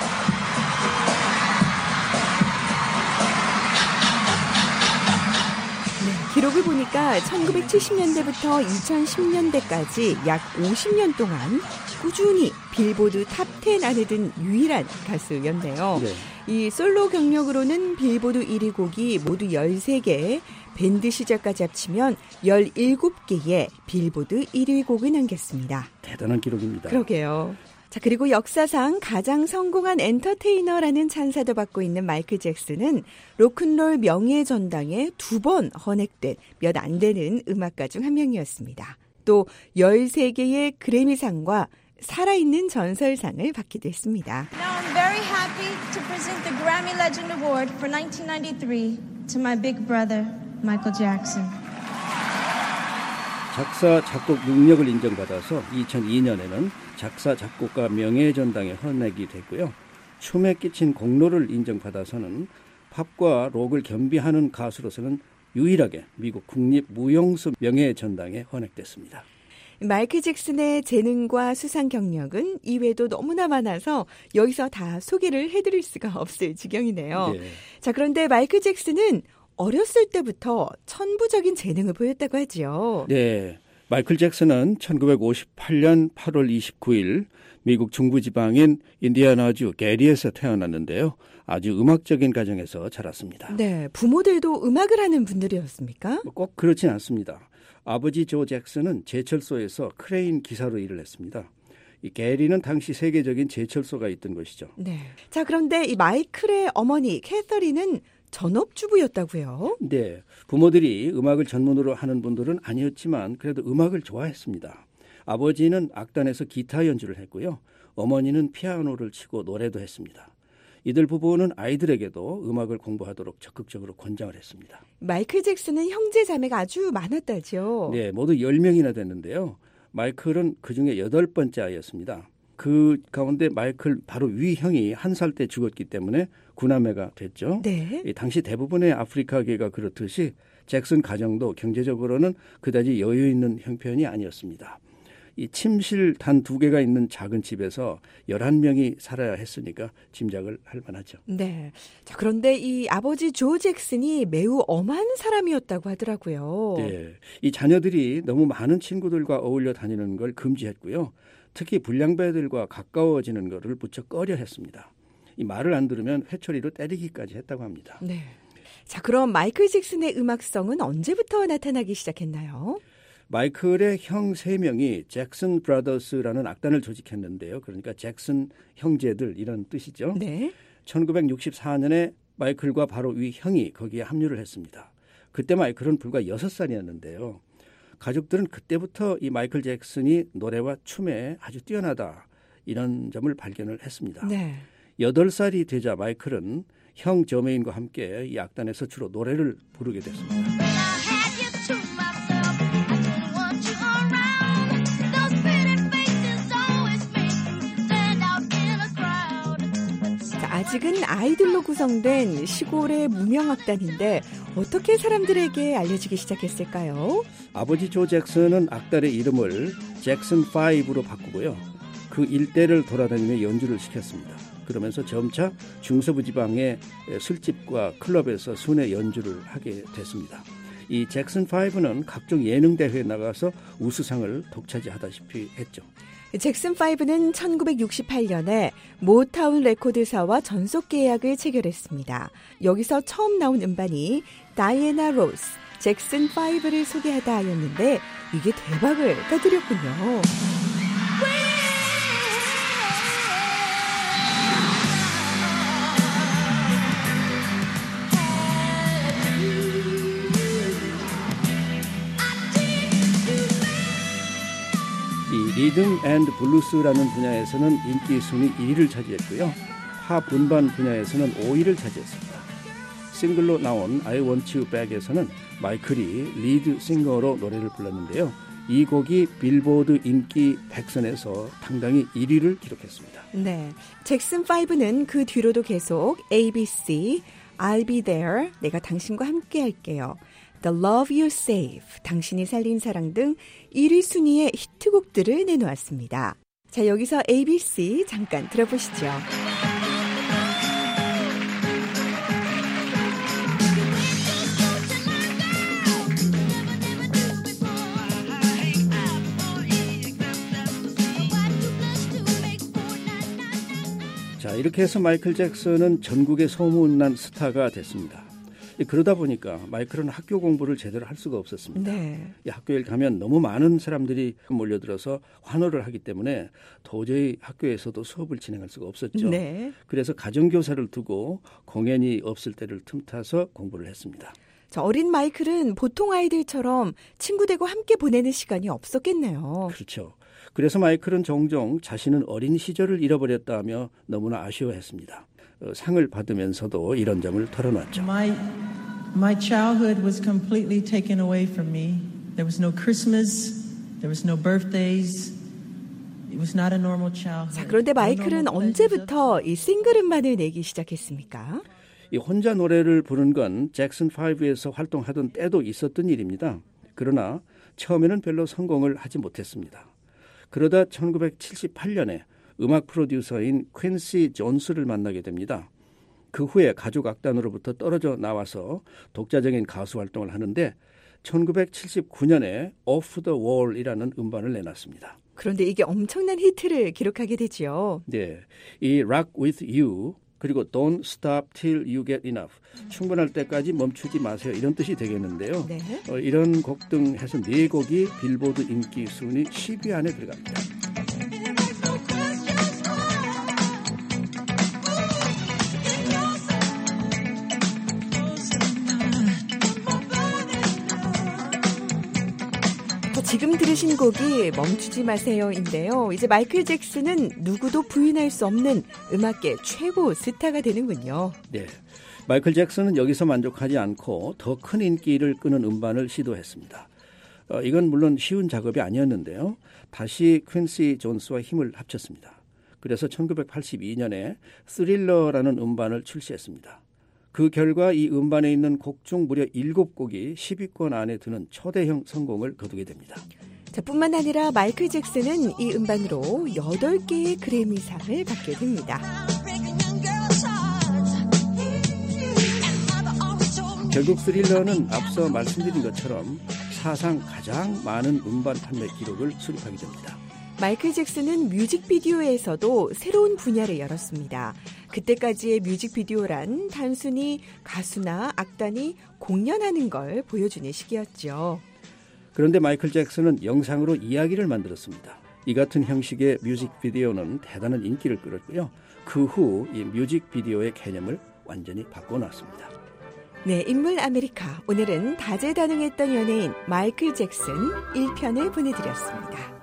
기록을 보니까 1970년대부터 2010년대까지 약 50년 동안 꾸준히 빌보드 탑10 안에 든 유일한 가수였네요. 네. 이 솔로 경력으로는 빌보드 1위 곡이 모두 13개, 밴드 시절까지 합치면 17개의 빌보드 1위 곡을 남겼습니다. 대단한 기록입니다. 그러게요. 자, 그리고 역사상 가장 성공한 엔터테이너라는 찬사도 받고 있는 마이클 잭슨은 로큰롤 명예의 전당에 2번 헌액된 몇 안 되는 음악가 중 한 명이었습니다. 또 13개의 그래미상과 살아있는 전설상을 받기도 했습니다. Now I'm very happy to present the Grammy Legend Award for 1993 to my big brother, Michael Jackson. 작사, 작곡 능력을 인정받아서 2002년에는 작사, 작곡가 명예의 전당에 헌액이 됐고요. 춤에 끼친 공로를 인정받아서는 팝과 록을 겸비하는 가수로서는 유일하게 미국 국립무용수 명예의 전당에 헌액됐습니다. 마이클 잭슨의 재능과 수상 경력은 이외에도 너무나 많아서 여기서 다 소개를 해드릴 수가 없을 지경이네요. 네. 자, 그런데 마이클 잭슨은 어렸을 때부터 천부적인 재능을 보였다고 하죠. 네, 마이클 잭슨은 1958년 8월 29일 미국 중부지방인 인디애나주 게리에서 태어났는데요. 아주 음악적인 가정에서 자랐습니다. 네, 부모들도 음악을 하는 분들이었습니까? 꼭 그렇진 않습니다. 아버지 조 잭슨은 제철소에서 크레인 기사로 일을 했습니다. 이 게리는 당시 세계적인 제철소가 있던 곳이죠. 네. 자, 그런데 이 마이클의 어머니 캐서린은 전업주부였다고요? 네, 부모들이 음악을 전문으로 하는 분들은 아니었지만 그래도 음악을 좋아했습니다. 아버지는 악단에서 기타 연주를 했고요. 어머니는 피아노를 치고 노래도 했습니다. 이들 부부는 아이들에게도 음악을 공부하도록 적극적으로 권장을 했습니다. 마이클 잭슨은 형제 자매가 아주 많았다죠. 네, 모두 10명이나 됐는데요. 마이클은 그중에 8번째 아이였습니다. 그 가운데 마이클 바로 위 형이 1살 때 죽었기 때문에 구남매가 됐죠. 네. 당시 대부분의 아프리카계가 그렇듯이 잭슨 가정도 경제적으로는 그다지 여유 있는 형편이 아니었습니다. 이 침실 단 2개가 있는 작은 집에서 11명이 살아야 했으니까 짐작을 할 만하죠. 네. 자, 그런데 이 아버지 조 잭슨이 매우 엄한 사람이었다고 하더라고요. 네. 이 자녀들이 너무 많은 친구들과 어울려 다니는 걸 금지했고요. 특히 불량배들과 가까워지는 것을 무척 꺼려했습니다. 이 말을 안 들으면 회초리로 때리기까지 했다고 합니다. 네. 자, 그럼 마이클 잭슨의 음악성은 언제부터 나타나기 시작했나요? 마이클의 형 3명이 잭슨 브라더스라는 악단을 조직했는데요. 그러니까 잭슨 형제들 이런 뜻이죠. 네. 1964년에 마이클과 바로 위 형이 거기에 합류를 했습니다. 그때 마이클은 불과 6살이었는데요. 가족들은 그때부터 이 마이클 잭슨이 노래와 춤에 아주 뛰어나다 이런 점을 발견을 했습니다. 네. 8살이 되자 마이클은 형 저메인과 함께 이 악단에서 주로 노래를 부르게 됐습니다. 아직은 아이들로 구성된 시골의 무명악단인데 어떻게 사람들에게 알려지기 시작했을까요? 아버지 조 잭슨은 악단의 이름을 잭슨 5로 바꾸고요. 그 일대를 돌아다니며 연주를 시켰습니다. 그러면서 점차 중서부 지방의 술집과 클럽에서 순회 연주를 하게 됐습니다. 이 잭슨 5는 각종 예능 대회에 나가서 우수상을 독차지하다시피 했죠. 잭슨 5는 1968년에 모타운 레코드사와 전속 계약을 체결했습니다. 여기서 처음 나온 음반이 다이애나 로스, 잭슨 5를 소개하다였는데 이게 대박을 떠들였군요. 이 리듬 앤드 블루스라는 분야에서는 인기 순위 1위를 차지했고요. 팝 음반 분야에서는 5위를 차지했습니다. 싱글로 나온 I Want You Back에서는 마이클이 리드 싱어로 노래를 불렀는데요. 이 곡이 빌보드 인기 100선에서 당당히 1위를 기록했습니다. 네, 잭슨 5는 그 뒤로도 계속 ABC, I'll Be There, 내가 당신과 함께 할게요, The Love You Save, 당신이 살린 사랑 등 1위 순위의 히트곡들을 내놓았습니다. 자, 여기서 ABC 잠깐 들어보시죠. 자, 이렇게 해서 마이클 잭슨은 전국의 소문난 스타가 됐습니다. 그러다 보니까 마이클은 학교 공부를 제대로 할 수가 없었습니다. 네. 이 학교에 가면 너무 많은 사람들이 몰려들어서 환호를 하기 때문에 도저히 학교에서도 수업을 진행할 수가 없었죠. 네. 그래서 가정교사를 두고 공연이 없을 때를 틈타서 공부를 했습니다. 자, 어린 마이클은 보통 아이들처럼 친구들과 함께 보내는 시간이 없었겠네요. 그렇죠. 그래서 마이클은 종종 자신은 어린 시절을 잃어버렸다며 너무나 아쉬워했습니다. 상을 받으면서도 이런 점을 털어놨죠. My childhood was completely taken away from me. There was no Christmas, there was no birthdays. It was not a normal childhood. 자, 그런데 마이클은 언제부터 이 싱글 음반을 내기 시작했습니까? 이 혼자 노래를 부른 건 잭슨 5에서 활동하던 때도 있었던 일입니다. 그러나 처음에는 별로 성공을 하지 못했습니다. 그러다 1978년에 음악 프로듀서인 퀸시 존스를 만나게 됩니다. 그 후에 가족 악단으로부터 떨어져 나와서 독자적인 가수 활동을 하는데 1979년에 Off the Wall이라는 음반을 내놨습니다. 그런데 이게 엄청난 히트를 기록하게 되죠. 네, 이 Rock with You 그리고 Don't Stop Till You Get Enough, 충분할 때까지 멈추지 마세요, 이런 뜻이 되겠는데요. 네. 이런 곡 등 해서 4곡이 빌보드 인기 순위 10위 안에 들어갑니다. 지금 들으신 곡이 멈추지 마세요인데요. 이제 마이클 잭슨은 누구도 부인할 수 없는 음악계 최고 스타가 되는군요. 네, 마이클 잭슨은 여기서 만족하지 않고 더 큰 인기를 끄는 음반을 시도했습니다. 이건 물론 쉬운 작업이 아니었는데요. 다시 퀸시 존스와 힘을 합쳤습니다. 그래서 1982년에 스릴러라는 음반을 출시했습니다. 그 결과 이 음반에 있는 곡 중 무려 7곡이 10위권 안에 드는 초대형 성공을 거두게 됩니다. 자, 뿐만 아니라 마이클 잭슨은 이 음반으로 8개의 그래미상을 받게 됩니다. 결국 스릴러는 앞서 말씀드린 것처럼 사상 가장 많은 음반 판매 기록을 수립하게 됩니다. 마이클 잭슨은 뮤직비디오에서도 새로운 분야를 열었습니다. 그때까지의 뮤직비디오란 단순히 가수나 악단이 공연하는 걸 보여주는 시기였죠. 그런데 마이클 잭슨은 영상으로 이야기를 만들었습니다. 이 같은 형식의 뮤직비디오는 대단한 인기를 끌었고요. 그 후 이 뮤직비디오의 개념을 완전히 바꿔놨습니다. 네, 인물 아메리카. 오늘은 다재다능했던 연예인 마이클 잭슨 1편을 보내드렸습니다.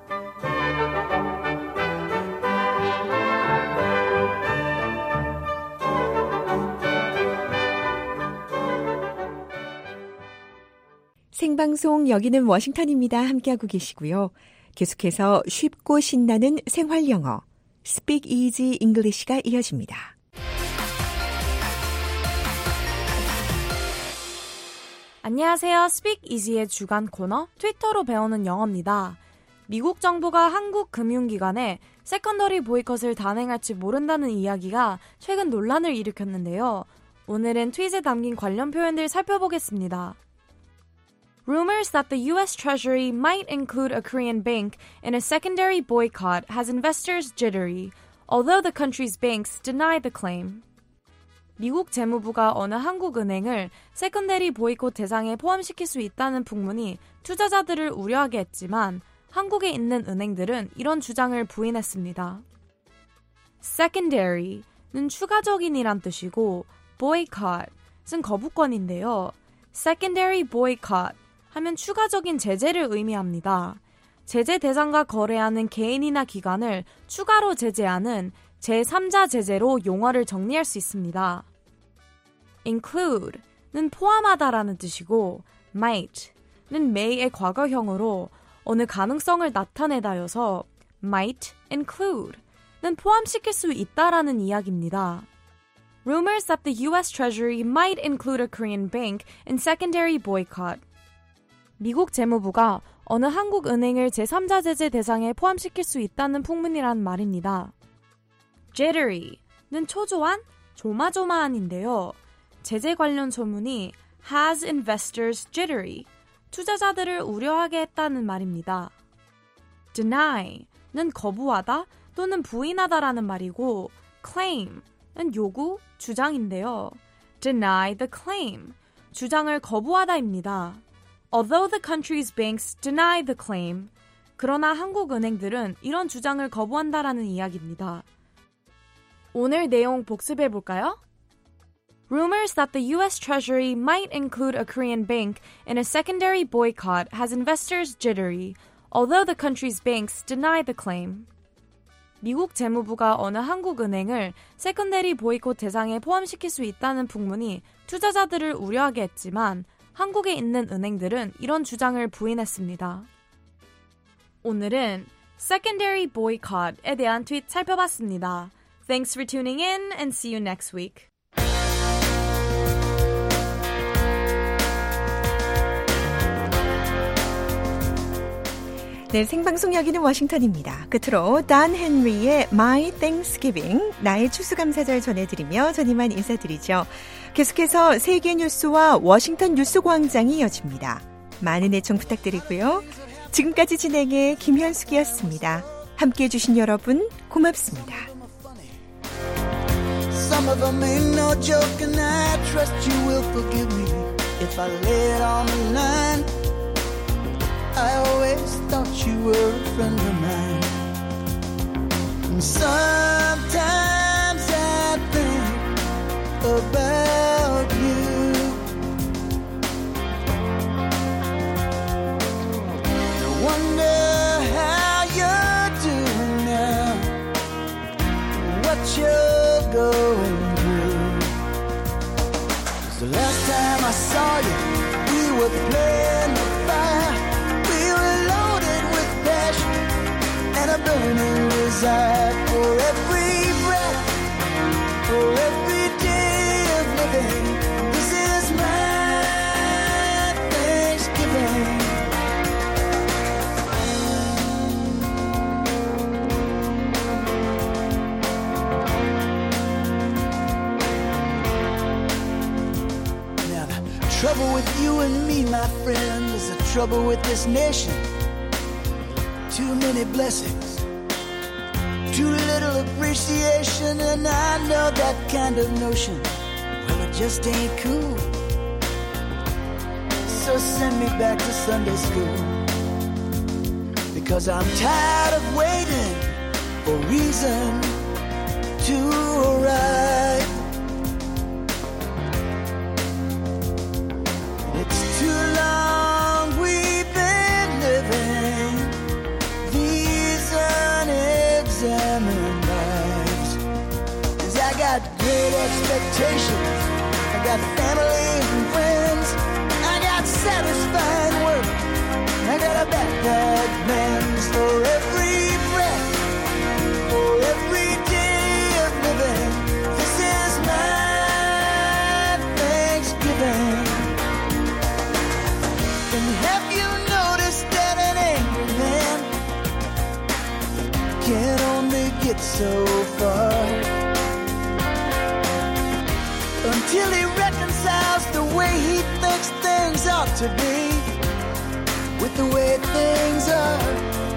생방송 여기는 워싱턴입니다. 함께하고 계시고요. 계속해서 쉽고 신나는 생활영어 Speak Easy English가 이어집니다. 안녕하세요. Speak Easy의 주간 코너 트위터로 배우는 영어입니다. 미국 정부가 한국 금융기관에 세컨더리 보이콧을 단행할지 모른다는 이야기가 최근 논란을 일으켰는데요. 오늘은 트윗에 담긴 관련 표현들 살펴보겠습니다. Rumors that the U.S. Treasury might include a Korean bank in a secondary boycott has investors jittery, although the country's banks deny the claim. 미국 재무부가 어느 한국은행을 세컨더리 보이콧 대상에 포함시킬 수 있다는 풍문이 투자자들을 우려하게 했지만 한국에 있는 은행들은 이런 주장을 부인했습니다. Secondary는 추가적인이란 뜻이고 boycott은 거부권인데요. Secondary boycott 하면 추가적인 제재를 의미합니다. 제재 대상과 거래하는 개인이나 기관을 추가로 제재하는 제3자 제재로 용어를 정리할 수 있습니다. include는 포함하다라는 뜻이고 might는 may의 과거형으로 어느 가능성을 나타내다여서 might include는 포함시킬 수 있다라는 이야기입니다. Rumors that the U.S. Treasury might include a Korean bank in secondary boycott. 미국 재무부가 어느 한국 은행을 제3자 제재 대상에 포함시킬 수 있다는 풍문이란 말입니다. jittery는 초조한, 조마조마한인데요. 제재 관련 소문이 has investors jittery, 투자자들을 우려하게 했다는 말입니다. deny는 거부하다 또는 부인하다라는 말이고 claim은 요구, 주장인데요. deny the claim, 주장을 거부하다입니다. Although the country's banks deny the claim, 그러나 한국 은행들은 이런 주장을 거부한다라는 이야기입니다. 오늘 내용 복습해 볼까요? Rumors that the U.S. Treasury might include a Korean bank in a secondary boycott has investors jittery, although the country's banks deny the claim. 미국 재무부가 어느 한국 은행을 세컨더리 보이콧 대상에 포함시킬 수 있다는 풍문이 투자자들을 우려하게 했지만 한국에 있는 은행들은 이런 주장을 부인했습니다. 오늘은 secondary boycott에 대한 트윗 살펴봤습니다. Thanks for tuning in and see you next week. 네, 생방송 여기는 워싱턴입니다. 끝으로 단 헨리의 My Thanksgiving, 나의 추수감사절 전해드리며 전 이만 인사드리죠. 계속해서 세계 뉴스와 워싱턴 뉴스광장이 이어집니다. 많은 애청 부탁드리고요. 지금까지 진행의 김현숙이었습니다. 함께해 주신 여러분 고맙습니다. Some of them ain't no joke and I trust you will forgive me if I lay it on the line. I always thought you were a friend of mine. And sometimes I think about you. I wonder how you're doing now, what you're going through. 'Cause the last time I saw you, we were playing the fire. A burning desire for every breath, for every day of living. This is my Thanksgiving. Now the trouble with you and me, my friend, is the trouble with this nation. Too many blessings, too little appreciation, and I know that kind of notion, well, it just ain't cool. So send me back to Sunday school, because I'm tired of waiting for reason to arrive. expectations. I got family and friends. I got satisfying work. I got a backpack plans for every breath, for every day of living. This is my Thanksgiving. And have you noticed that an angry man can only get so far until he reconciles the way he thinks things ought to be with the way things are.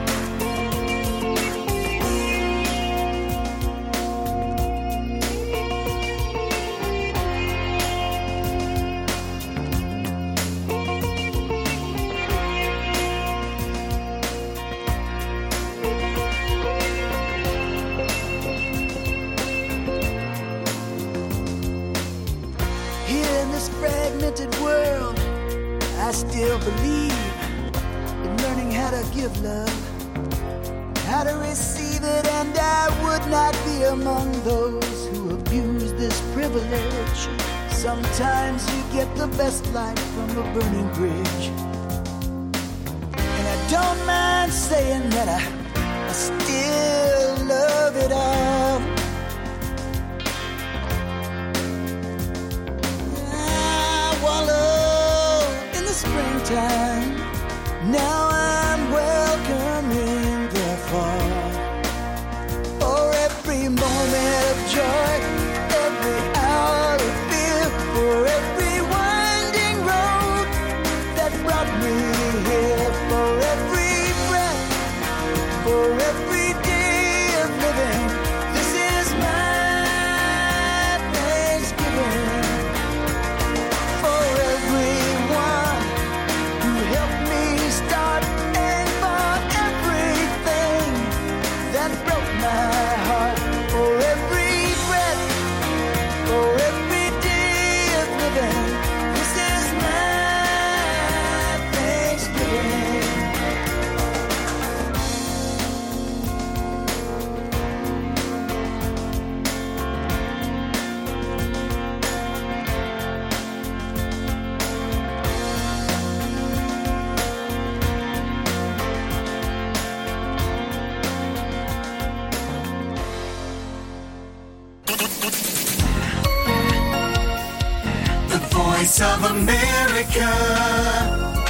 Here in this fragmented world, I still believe in learning how to give love, how to receive it, and I would not be among those who abuse this privilege. Sometimes you get the best light from a burning bridge, and I don't mind saying that I still love it all. I wallow in the springtime. Now I'm welcoming the fall. For every moment of joy, every hour of fear, for every winding road that brought me here, for every breath, for every day of living. This is my Thanksgiving. For everyone who helped me start, and for everything that broke my heart, for every breath, for every day of living. This is my Thanksgiving. The Voice of America,